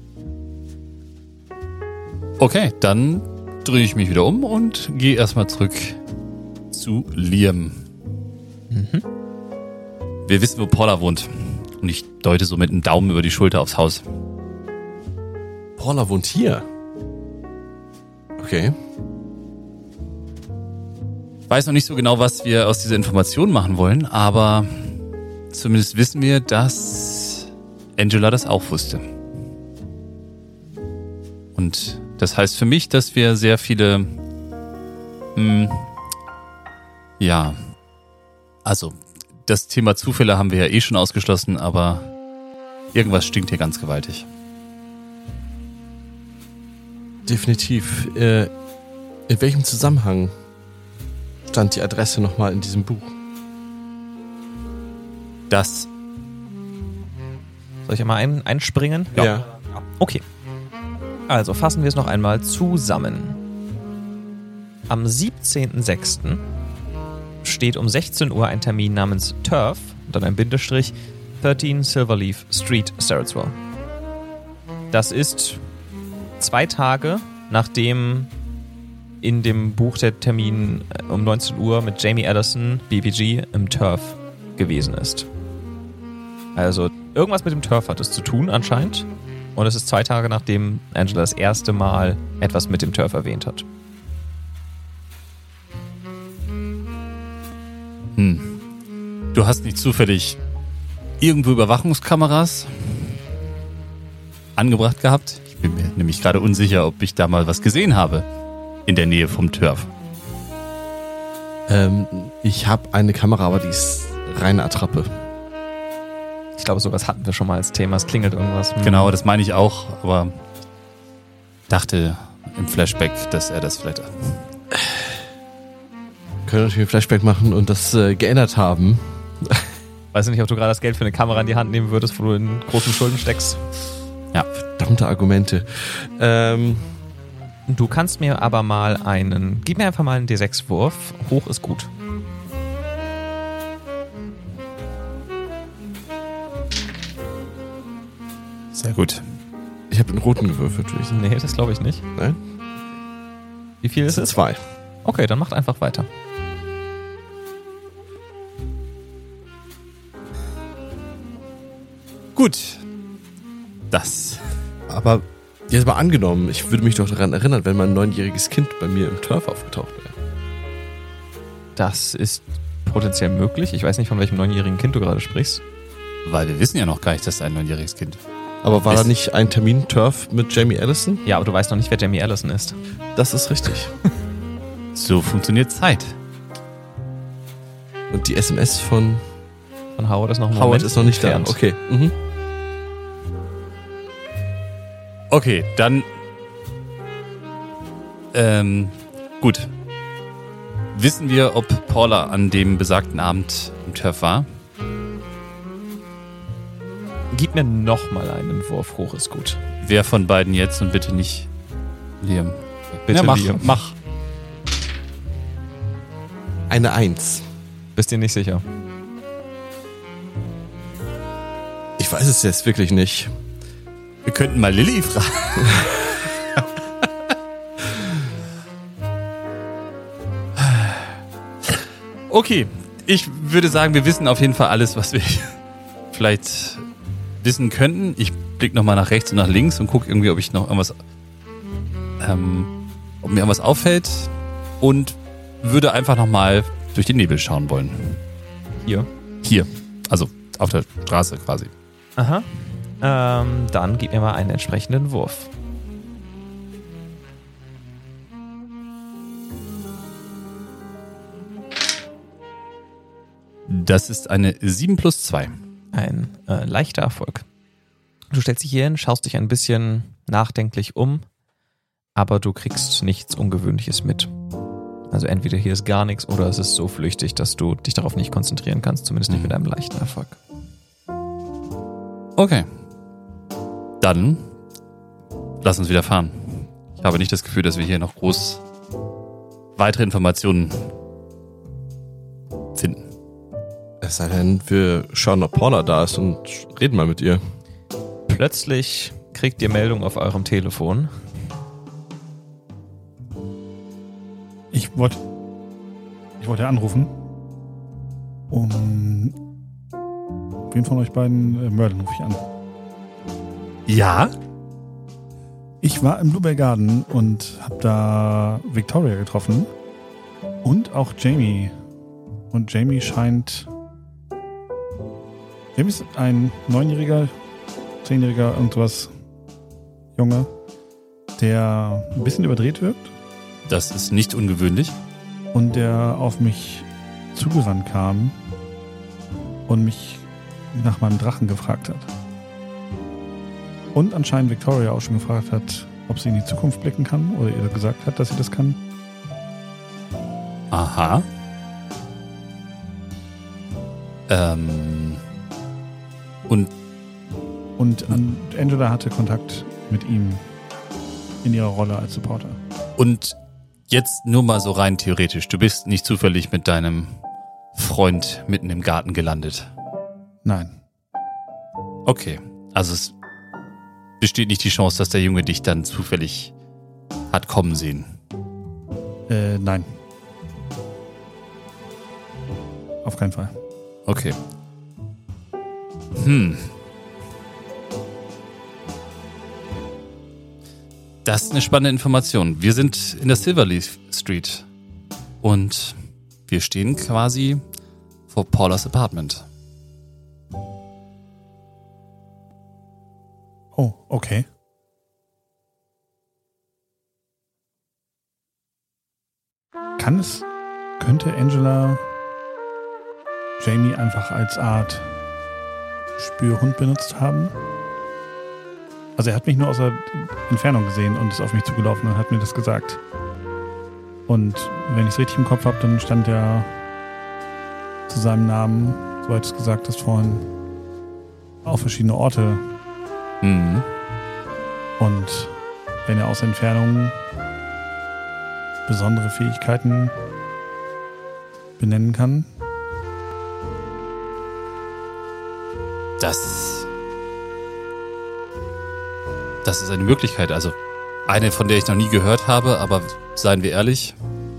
Okay, dann drehe ich mich wieder um und gehe erstmal zurück zu Liam. Mhm. Wir wissen, wo Paula wohnt. Und ich deute so mit einem Daumen über die Schulter aufs Haus. Paula wohnt hier. Okay. Ich weiß noch nicht so genau, was wir aus dieser Information machen wollen, aber zumindest wissen wir, dass Angela das auch wusste. Und das heißt für mich, dass wir sehr viele, mh, ja, also das Thema Zufälle haben wir ja eh schon ausgeschlossen, aber irgendwas stinkt hier ganz gewaltig. Definitiv. Äh, in welchem Zusammenhang stand die Adresse nochmal in diesem Buch? Das. Soll ich einmal ein, einspringen? Ja. ja. Okay. Also fassen wir es noch einmal zusammen. Am siebzehnten sechsten steht um sechzehn Uhr ein Termin namens Turf, dann ein Bindestrich, dreizehn Silverleaf Street, Starrettsville. Das ist zwei Tage, nachdem in dem Buch der Termin um neunzehn Uhr mit Jamie Addison, B B G, im Turf gewesen ist. Also irgendwas mit dem Turf hat es zu tun anscheinend. Und es ist zwei Tage, nachdem Angela das erste Mal etwas mit dem Turf erwähnt hat. Hm. Du hast nicht zufällig irgendwo Überwachungskameras angebracht gehabt? Ich bin mir nämlich gerade unsicher, ob ich da mal was gesehen habe in der Nähe vom Turf. Ähm, ich habe eine Kamera, aber die ist reine Attrappe. Ich glaube, sowas hatten wir schon mal als Thema. Es klingelt irgendwas. Hm. Genau, das meine ich auch, aber dachte im Flashback, dass er das vielleicht... Können natürlich ein Flashback machen und das äh, geändert haben. Weiß nicht, ob du gerade das Geld für eine Kamera in die Hand nehmen würdest, wo du in großen Schulden steckst. Ja, verdammte Argumente. Ähm, du kannst mir aber mal einen... Gib mir einfach mal einen D sechs Wurf. Hoch ist gut. Sehr gut. Ich habe den roten gewürfelt, würde ich sagen. Nee, das glaube ich nicht. Nein? Wie viel ist es? Zwei. Okay, dann macht einfach weiter. Gut. Das. Aber jetzt mal angenommen, ich würde mich doch daran erinnern, wenn mein neunjähriges Kind bei mir im Turf aufgetaucht wäre. Das ist potenziell möglich. Ich weiß nicht, von welchem neunjährigen Kind du gerade sprichst. Weil wir wissen ja noch gar nicht, dass ein neunjähriges Kind Aber war Ist- da nicht ein Termin Turf mit Jamie Allison? Ja, aber du weißt noch nicht, wer Jamie Allison ist. Das ist richtig. So funktioniert Zeit. Und die S M S von Von Howard ist noch ein Howard Moment ist noch nicht entfernt. da. Okay. Mhm. Okay, dann. Ähm, gut. Wissen wir, ob Paula an dem besagten Abend im Turf war? Gib mir nochmal einen Wurf, hoch ist gut. Wer von beiden jetzt und bitte nicht Liam? Bitte ja, mach, Liam. mach. Eine Eins. Bist dir nicht sicher? Ich weiß es jetzt wirklich nicht. Wir könnten mal Lilly fragen. Okay, ich würde sagen, wir wissen auf jeden Fall alles, was wir vielleicht wissen könnten. Ich blicke nochmal nach rechts und nach links und gucke irgendwie, ob ich noch irgendwas, ähm, ob mir irgendwas auffällt und würde einfach nochmal durch den Nebel schauen wollen. Hier. Hier, also auf der Straße quasi. Aha. Ähm, dann gib mir mal einen entsprechenden Wurf. Das ist eine sieben plus zwei. Ein äh, leichter Erfolg. Du stellst dich hier hin, schaust dich ein bisschen nachdenklich um, aber du kriegst nichts Ungewöhnliches mit. Also entweder hier ist gar nichts oder es ist so flüchtig, dass du dich darauf nicht konzentrieren kannst, zumindest nicht mit einem leichten Erfolg. Okay. Dann lass uns wieder fahren. Ich habe nicht das Gefühl, dass wir hier noch groß weitere Informationen finden. Es sei denn, wir schauen, ob Paula da ist und reden mal mit ihr. Plötzlich kriegt ihr Meldung auf eurem Telefon. Ich wollte. Ich wollte anrufen. Um. Wen von euch beiden? Äh, Merlin rufe ich an. Ja? Ich war im Blueberry Garden und habe da Victoria getroffen. Und auch Jamie. Und Jamie scheint. Jamie ist ein neunjähriger, zehnjähriger, irgendwas Junge, der ein bisschen überdreht wirkt. Das ist nicht ungewöhnlich. Und der auf mich zugerannt kam und mich nach meinem Drachen gefragt hat. Und anscheinend Victoria auch schon gefragt hat, ob sie in die Zukunft blicken kann oder ihr gesagt hat, dass sie das kann. Aha. Ähm. Und Und an, Angela hatte Kontakt mit ihm in ihrer Rolle als Supporter. Und jetzt nur mal so rein theoretisch. Du bist nicht zufällig mit deinem Freund mitten im Garten gelandet. Nein. Okay. Also es besteht nicht die Chance, dass der Junge dich dann zufällig hat kommen sehen. Äh, nein. Auf keinen Fall. Okay. Hm. Das ist eine spannende Information. Wir sind in der Silverleaf Street und wir stehen quasi vor Paulas Apartment. Oh, okay. Kann es, könnte Angela Jamie einfach als Art Spürhund benutzt haben? Also er hat mich nur aus der Entfernung gesehen und ist auf mich zugelaufen und hat mir das gesagt. Und wenn ich es richtig im Kopf habe, dann stand er zu seinem Namen, soweit du es gesagt hast vorhin, auf verschiedene Orte. Mhm. Und wenn er aus Entfernung besondere Fähigkeiten benennen kann. Das, das ist eine Möglichkeit. Also eine, von der ich noch nie gehört habe, aber seien wir ehrlich,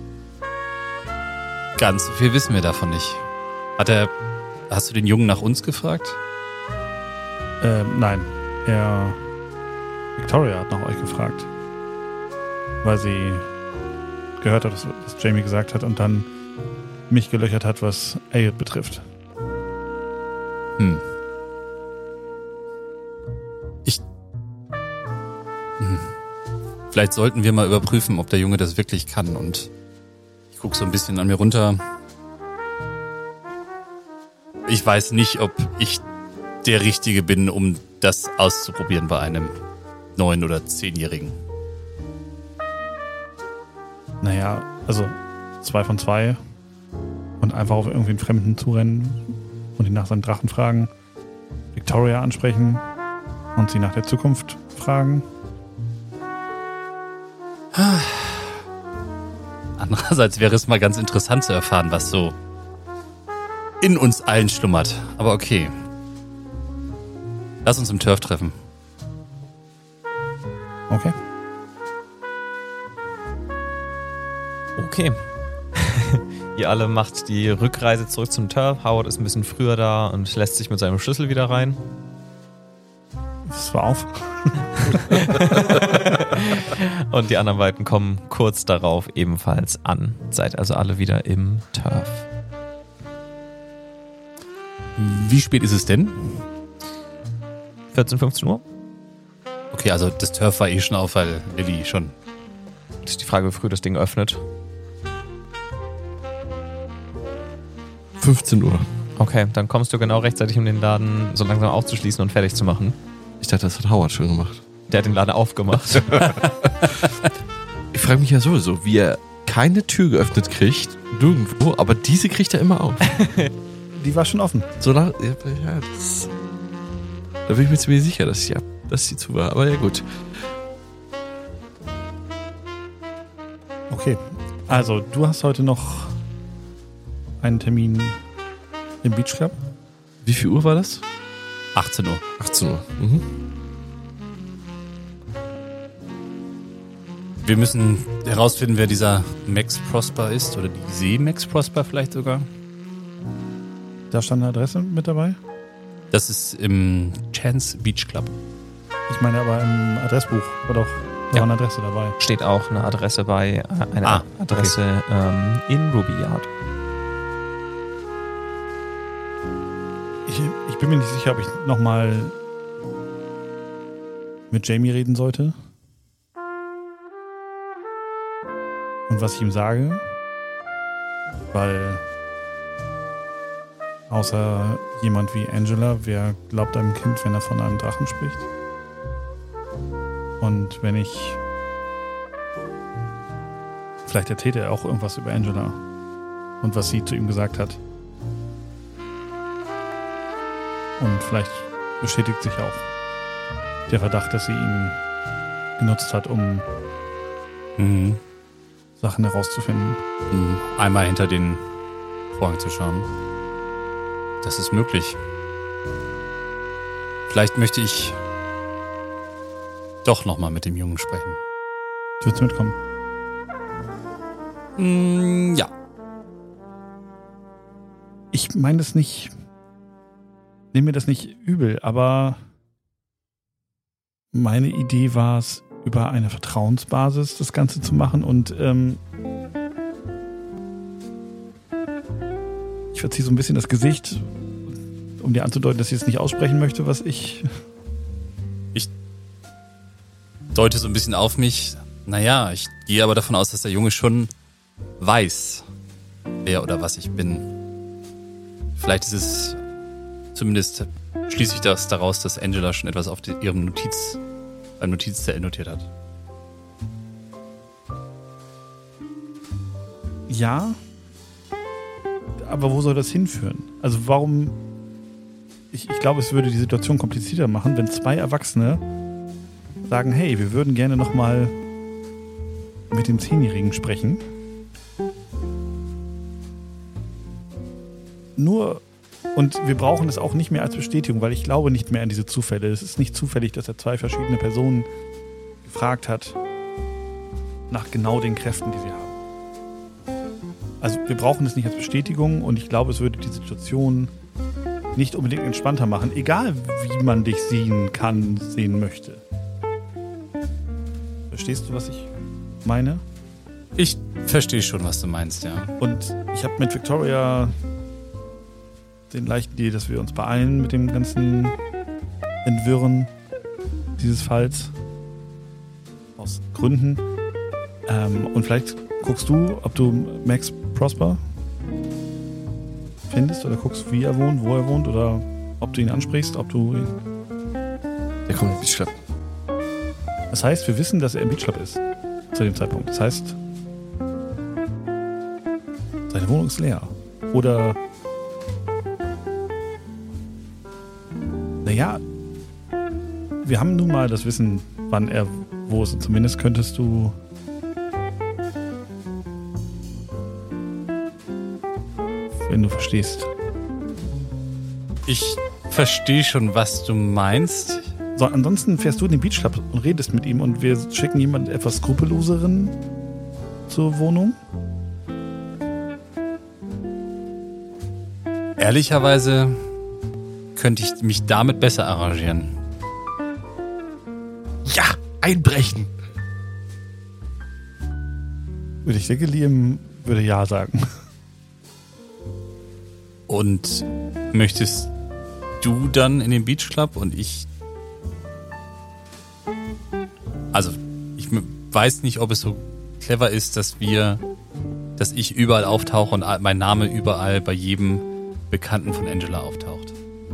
ganz so viel wissen wir davon nicht. Hat er, hast du den Jungen nach uns gefragt? Ähm, nein, er, Victoria hat nach euch gefragt, weil sie gehört hat, was Jamie gesagt hat und dann mich gelöchert hat, was Aid betrifft. Hm. Ich vielleicht sollten wir mal überprüfen, ob der Junge das wirklich kann. Und ich gucke so ein bisschen an mir runter. Ich weiß nicht, ob ich der Richtige bin, um das auszuprobieren bei einem neun- oder zehnjährigen. Naja, also zwei von zwei und einfach auf irgendwie einen Fremden zurennen und ihn nach seinem Drachen fragen, Victoria ansprechen und sie nach der Zukunft fragen. Andererseits wäre es mal ganz interessant zu erfahren, was so in uns allen schlummert. Aber okay. Lass uns im Turf treffen. Okay. Okay. Ihr alle macht die Rückreise zurück zum Turf. Howard ist ein bisschen früher da und lässt sich mit seinem Schlüssel wieder rein. Das war auf. Und die anderen beiden kommen kurz darauf ebenfalls an. Seid also alle wieder im Turf. Wie spät ist es denn? vierzehn, fünfzehn Uhr? Okay, also das Turf war eh schon auf, weil Lilly schon... Das ist die Frage, wie früh das Ding öffnet. fünfzehn Uhr. Okay, dann kommst du genau rechtzeitig, um den Laden so langsam aufzuschließen und fertig zu machen. Ich dachte, das hat Howard schon gemacht. Der hat den Laden aufgemacht. Ich frage mich ja sowieso, wie er keine Tür geöffnet kriegt, nirgendwo, aber diese kriegt er immer auf. Die war schon offen. So nach, ja, das, da bin ich mir ziemlich sicher, dass sie, dass sie zu war. Aber ja, gut. Okay, also du hast heute noch einen Termin im Beach Club. Wie viel Uhr war das? achtzehn Uhr. achtzehn Uhr. Mhm. Wir müssen herausfinden, wer dieser Max Prosper ist. Oder die See Max Prosper vielleicht sogar. Da stand eine Adresse mit dabei. Das ist im Chance Beach Club. Ich meine aber im Adressbuch war doch noch Ja. eine Adresse dabei. Steht auch eine Adresse bei, äh, eine Ah, Adresse ähm, in Ruby Yard. Ich, ich bin mir nicht sicher, ob ich nochmal mit Jamie reden sollte. Und was ich ihm sage. Weil außer jemand wie Angela, wer glaubt einem Kind, wenn er von einem Drachen spricht? Und wenn ich... Vielleicht erzählt er auch irgendwas über Angela und was sie zu ihm gesagt hat. Und vielleicht bestätigt sich auch der Verdacht, dass sie ihn genutzt hat, um Mhm. Sachen herauszufinden. Um einmal hinter den Vorhang zu schauen. Das ist möglich. Vielleicht möchte ich doch nochmal mit dem Jungen sprechen. Willst du mitkommen? Mm, ja. Ich meine das nicht... Nimm mir das nicht übel, aber meine Idee war es, über eine Vertrauensbasis das Ganze zu machen und ähm, ich verziehe so ein bisschen das Gesicht, um dir anzudeuten, dass ich es nicht aussprechen möchte, was ich... Deute so ein bisschen auf mich. Naja, ich gehe aber davon aus, dass der Junge schon weiß, wer oder was ich bin. Vielleicht ist es zumindest, schließe ich das daraus, dass Angela schon etwas auf die, ihrem Notiz, beim Notizzettel notiert hat. Ja, aber wo soll das hinführen? Also warum... Ich, ich glaube, es würde die Situation komplizierter machen, wenn zwei Erwachsene sagen, hey, wir würden gerne nochmal mit dem Zehnjährigen sprechen. Nur, und wir brauchen es auch nicht mehr als Bestätigung, weil ich glaube nicht mehr an diese Zufälle. Es ist nicht zufällig, dass er zwei verschiedene Personen gefragt hat nach genau den Kräften, die sie haben. Also wir brauchen es nicht als Bestätigung und ich glaube, es würde die Situation nicht unbedingt entspannter machen, egal wie man dich sehen kann, sehen möchte. Verstehst du, was ich meine? Ich verstehe schon, was du meinst, ja. Und ich habe mit Victoria den leichten Idee, dass wir uns beeilen mit dem ganzen Entwirren dieses Falls. aus Gründen. Ähm, und vielleicht guckst du, ob du Max Prosper findest oder guckst, wie er wohnt, wo er wohnt oder ob du ihn ansprichst, ob du... Der kommt im Beach Club. Das heißt, wir wissen, dass er im Beach Club ist zu dem Zeitpunkt. Das heißt, seine Wohnung ist leer. Oder naja, wir haben nun mal das Wissen, wann er wo ist. Und zumindest könntest du wenn du verstehst. Ich verstehe schon, was du meinst. So, ansonsten fährst du in den Beach Club und redest mit ihm und wir schicken jemanden etwas skrupelloseren zur Wohnung. Ehrlicherweise könnte ich mich damit besser arrangieren. Ja, einbrechen. Würde ich denke, Liam würde ja sagen. Und möchtest du dann in den Beach Club und ich... Also, ich weiß nicht, ob es so clever ist, dass wir, dass ich überall auftauche und mein Name überall bei jedem Bekannten von Angela auftaucht.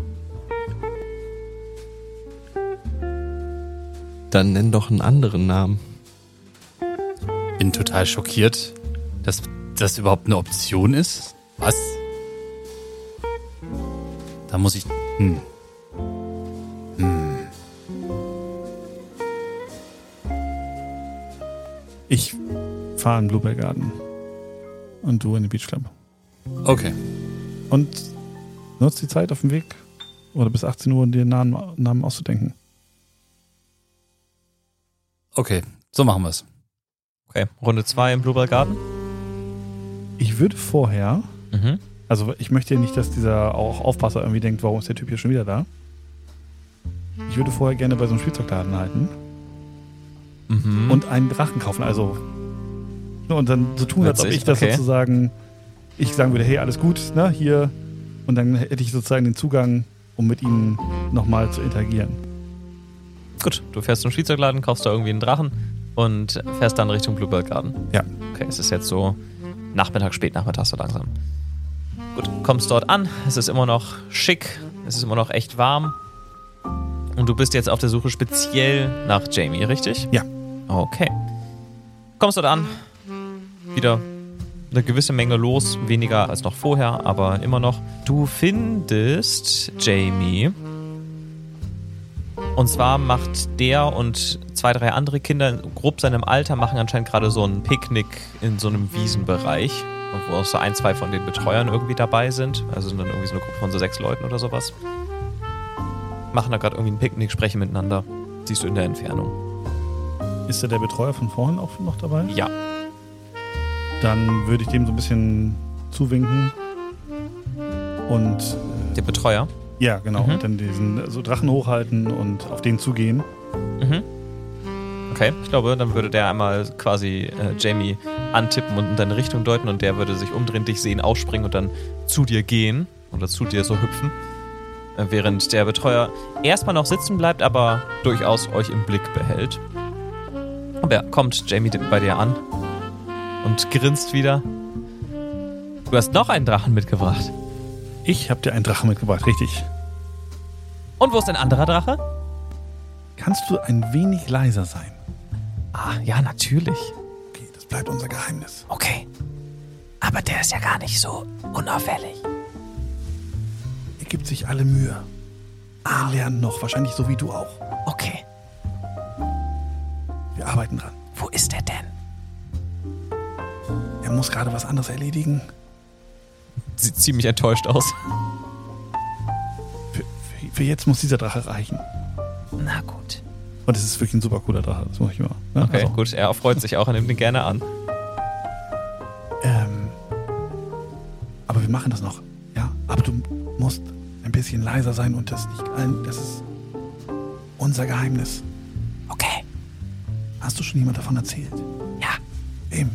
Dann nenn doch einen anderen Namen. Bin total schockiert, dass das überhaupt eine Option ist. Was? Da muss ich... Hm. Hm. Ich fahre in Blueberry Garden und du in den Beach Club. Okay. Und nutzt die Zeit auf dem Weg oder bis achtzehn Uhr, dir Namen, Namen auszudenken. Okay, so machen wir es. Okay, Runde zwei im Blueberry Garden. Ich würde vorher, Mhm. also ich möchte ja nicht, dass dieser auch Aufpasser irgendwie denkt, warum ist der Typ hier schon wieder da? Ich würde vorher gerne bei so einem Spielzeugladen halten Mhm. und einen Drachen kaufen. Also und dann so tun, als ob Witzig, ich das okay. sozusagen, ich sagen würde, hey, alles gut, ne, hier. Und dann hätte ich sozusagen den Zugang, um mit ihnen nochmal zu interagieren. Gut, du fährst zum Spielzeugladen, kaufst da irgendwie einen Drachen und fährst dann Richtung Blueberry Garden. Ja. Okay, es ist jetzt so Nachmittag, Spätnachmittag so langsam. Gut, kommst dort an, es ist immer noch schick, es ist immer noch echt warm. Und du bist jetzt auf der Suche speziell nach Jamie, richtig? Ja. Okay. Kommst dort an, wieder eine gewisse Menge los, weniger als noch vorher, aber immer noch. Du findest Jamie. Und zwar macht der und zwei, drei andere Kinder in grob seinem Alter machen anscheinend gerade so ein Picknick in so einem Wiesenbereich, wo auch so ein, zwei von den Betreuern irgendwie dabei sind. Also sind dann irgendwie so eine Gruppe von so sechs Leuten oder sowas. Machen da gerade irgendwie ein Picknick, sprechen miteinander. Siehst du in der Entfernung. Ist da der Betreuer von vorhin auch noch dabei? Ja. Dann würde ich dem so ein bisschen zuwinken. Und Der Betreuer. ja, genau. Mhm. Und dann diesen so Drachen hochhalten und auf den zugehen. Mhm. Okay, ich glaube, dann würde der einmal quasi äh, Jamie antippen und in deine Richtung deuten und der würde sich umdrehen, dich sehen, ausspringen und dann zu dir gehen oder zu dir so hüpfen. Äh, während der Betreuer erstmal noch sitzen bleibt, aber durchaus euch im Blick behält. Und ja, kommt Jamie bei dir an und grinst wieder. Du hast noch einen Drachen mitgebracht. Ich habe dir einen Drachen mitgebracht, richtig. Und wo ist ein anderer Drache? Kannst du ein wenig leiser sein? Ah, ja, natürlich. Okay, das bleibt unser Geheimnis. Okay. Aber der ist ja gar nicht so unauffällig. Er gibt sich alle Mühe. Er lernt noch, wahrscheinlich so wie du auch. Okay. Wir arbeiten dran. Wo ist er denn? Er muss gerade was anderes erledigen. Sieht ziemlich enttäuscht aus. Für, für, für jetzt muss dieser Drache reichen. Na gut. Und es ist wirklich ein super cooler Drache, das muss ich immer. Ne? Okay, Also, gut. Er freut sich auch, er nimmt ihn gerne an. Ähm, aber wir machen das noch. Ja, aber du musst ein bisschen leiser sein und das nicht allen. Das ist unser Geheimnis. Okay. Hast du schon jemand davon erzählt? Ja. Wem?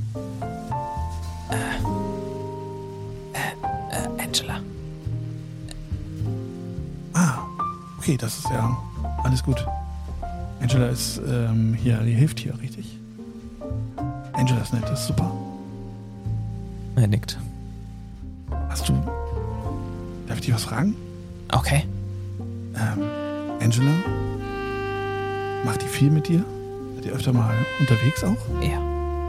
Äh, Angela. Ah, okay, das ist ja alles gut. Angela ist ähm, hier, die hilft hier, richtig? Angela ist nett, das ist super. Er nickt. Hast du... Darf ich dich was fragen? Okay. Ähm, Angela? Macht die viel mit dir? Seid ihr öfter mal unterwegs auch? Ja.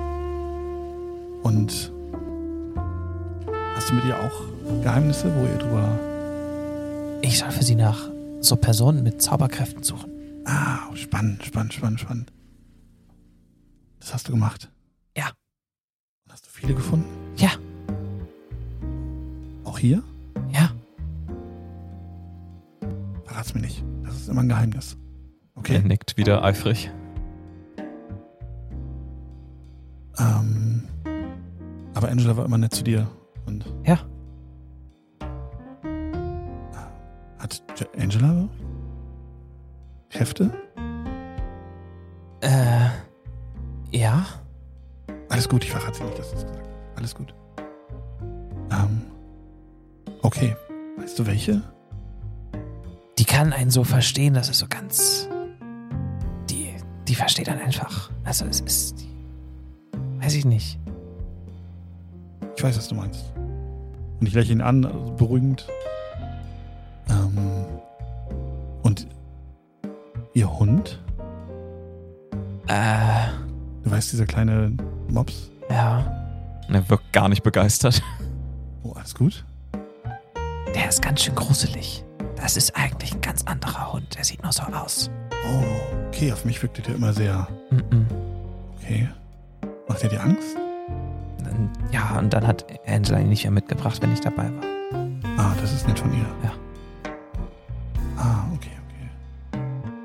Und hast du mit ihr auch Geheimnisse, wo ihr drüber... Ich soll für sie nach so Personen mit Zauberkräften suchen. Ah, spannend, spannend, spannend, spannend. Das hast du gemacht? Ja. Und hast du viele gefunden? Ja. Auch hier? Ja. Verrat's mir nicht. Das ist immer ein Geheimnis. Okay. Er nickt wieder eifrig. Ähm, aber Angela war immer nett zu dir. Und Ja. hat Angela Kräfte? Äh, ja. Alles gut, ich verrate sie nicht, dass du es gesagt hast. Alles gut. Ähm, okay. Weißt du welche? Die kann einen so verstehen, dass es so ganz... Die, die versteht einen einfach. Also es ist... Die, weiß ich nicht. Ich weiß, was du meinst. Und ich lächle ihn an, also beruhigend. Ähm, und ihr Hund? Äh, Du weißt, dieser kleine Mops? ja. Er wirkt gar nicht begeistert. Oh, alles gut? Der ist ganz schön gruselig. Das ist eigentlich ein ganz anderer Hund. Der sieht nur so aus. Oh, okay, auf mich wirkte der immer sehr... Mm-mm. Okay. Macht er dir Angst? Und, ja, und dann hat Angela ihn nicht mehr mitgebracht, wenn ich dabei war. Ah, das ist nett von ihr. Ja. Ah, okay, okay.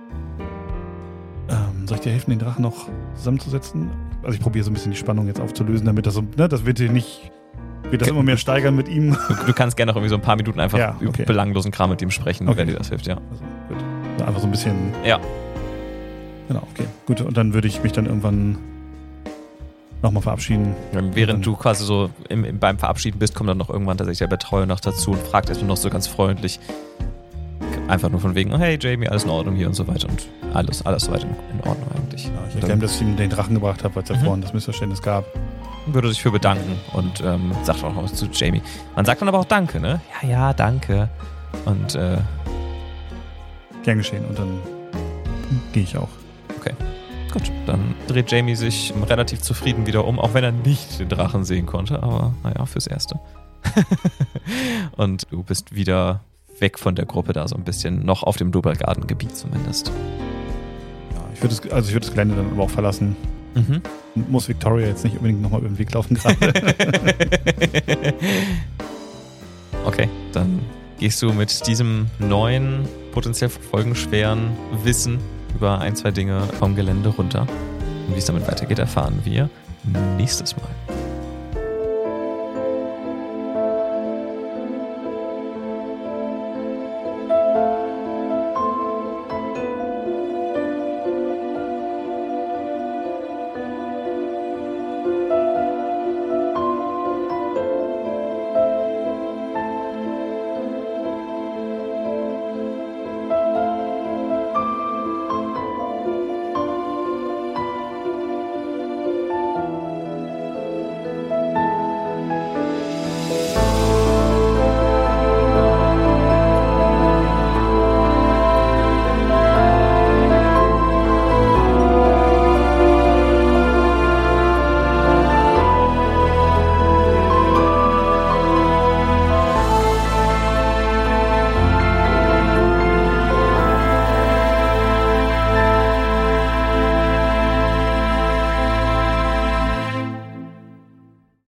Ähm, soll ich dir helfen, den Drachen noch zusammenzusetzen? Also ich probiere so ein bisschen die Spannung jetzt aufzulösen, damit das so, ne, das wird hier nicht, wird das Okay. immer mehr steigern mit ihm. Du, du kannst gerne noch irgendwie so ein paar Minuten einfach Ja, über okay. belanglosen Kram mit ihm sprechen, Okay. wenn dir das hilft, ja. Also, gut. So, einfach so ein bisschen. Ja. Genau, okay. Gut, und dann würde ich mich dann irgendwann nochmal verabschieden. Während du quasi so im, im, beim Verabschieden bist, kommt dann noch irgendwann tatsächlich der Betreuer noch dazu und fragt erstmal noch so ganz freundlich, einfach nur von wegen, oh, hey Jamie, alles in Ordnung hier und so weiter und alles, alles soweit in, in Ordnung eigentlich. Ja, ich Und erkläre ihm, dass ich ihm den Drachen gebracht habe, weil es ja Mhm. vorhin das Missverständnis gab. dann würde sich für bedanken und ähm, sagt auch noch was zu Jamie. Man sagt dann aber auch Danke, ne? Ja, ja, danke. Und äh, Gern geschehen. Und dann gehe ich auch. gut, dann dreht Jamie sich relativ zufrieden wieder um, auch wenn er nicht den Drachen sehen konnte, aber naja, fürs Erste. Und du bist wieder weg von der Gruppe da, so ein bisschen noch auf dem Dobergarten-Gebiet zumindest. Ja, ich würde das, also ich würde das Gelände dann aber auch verlassen. Mhm. Muss Victoria jetzt nicht unbedingt nochmal über den Weg laufen gerade. Okay, dann gehst du mit diesem neuen, potenziell folgenschweren Wissen über ein, zwei Dinge vom Gelände runter. Und wie es damit weitergeht, erfahren wir nächstes Mal.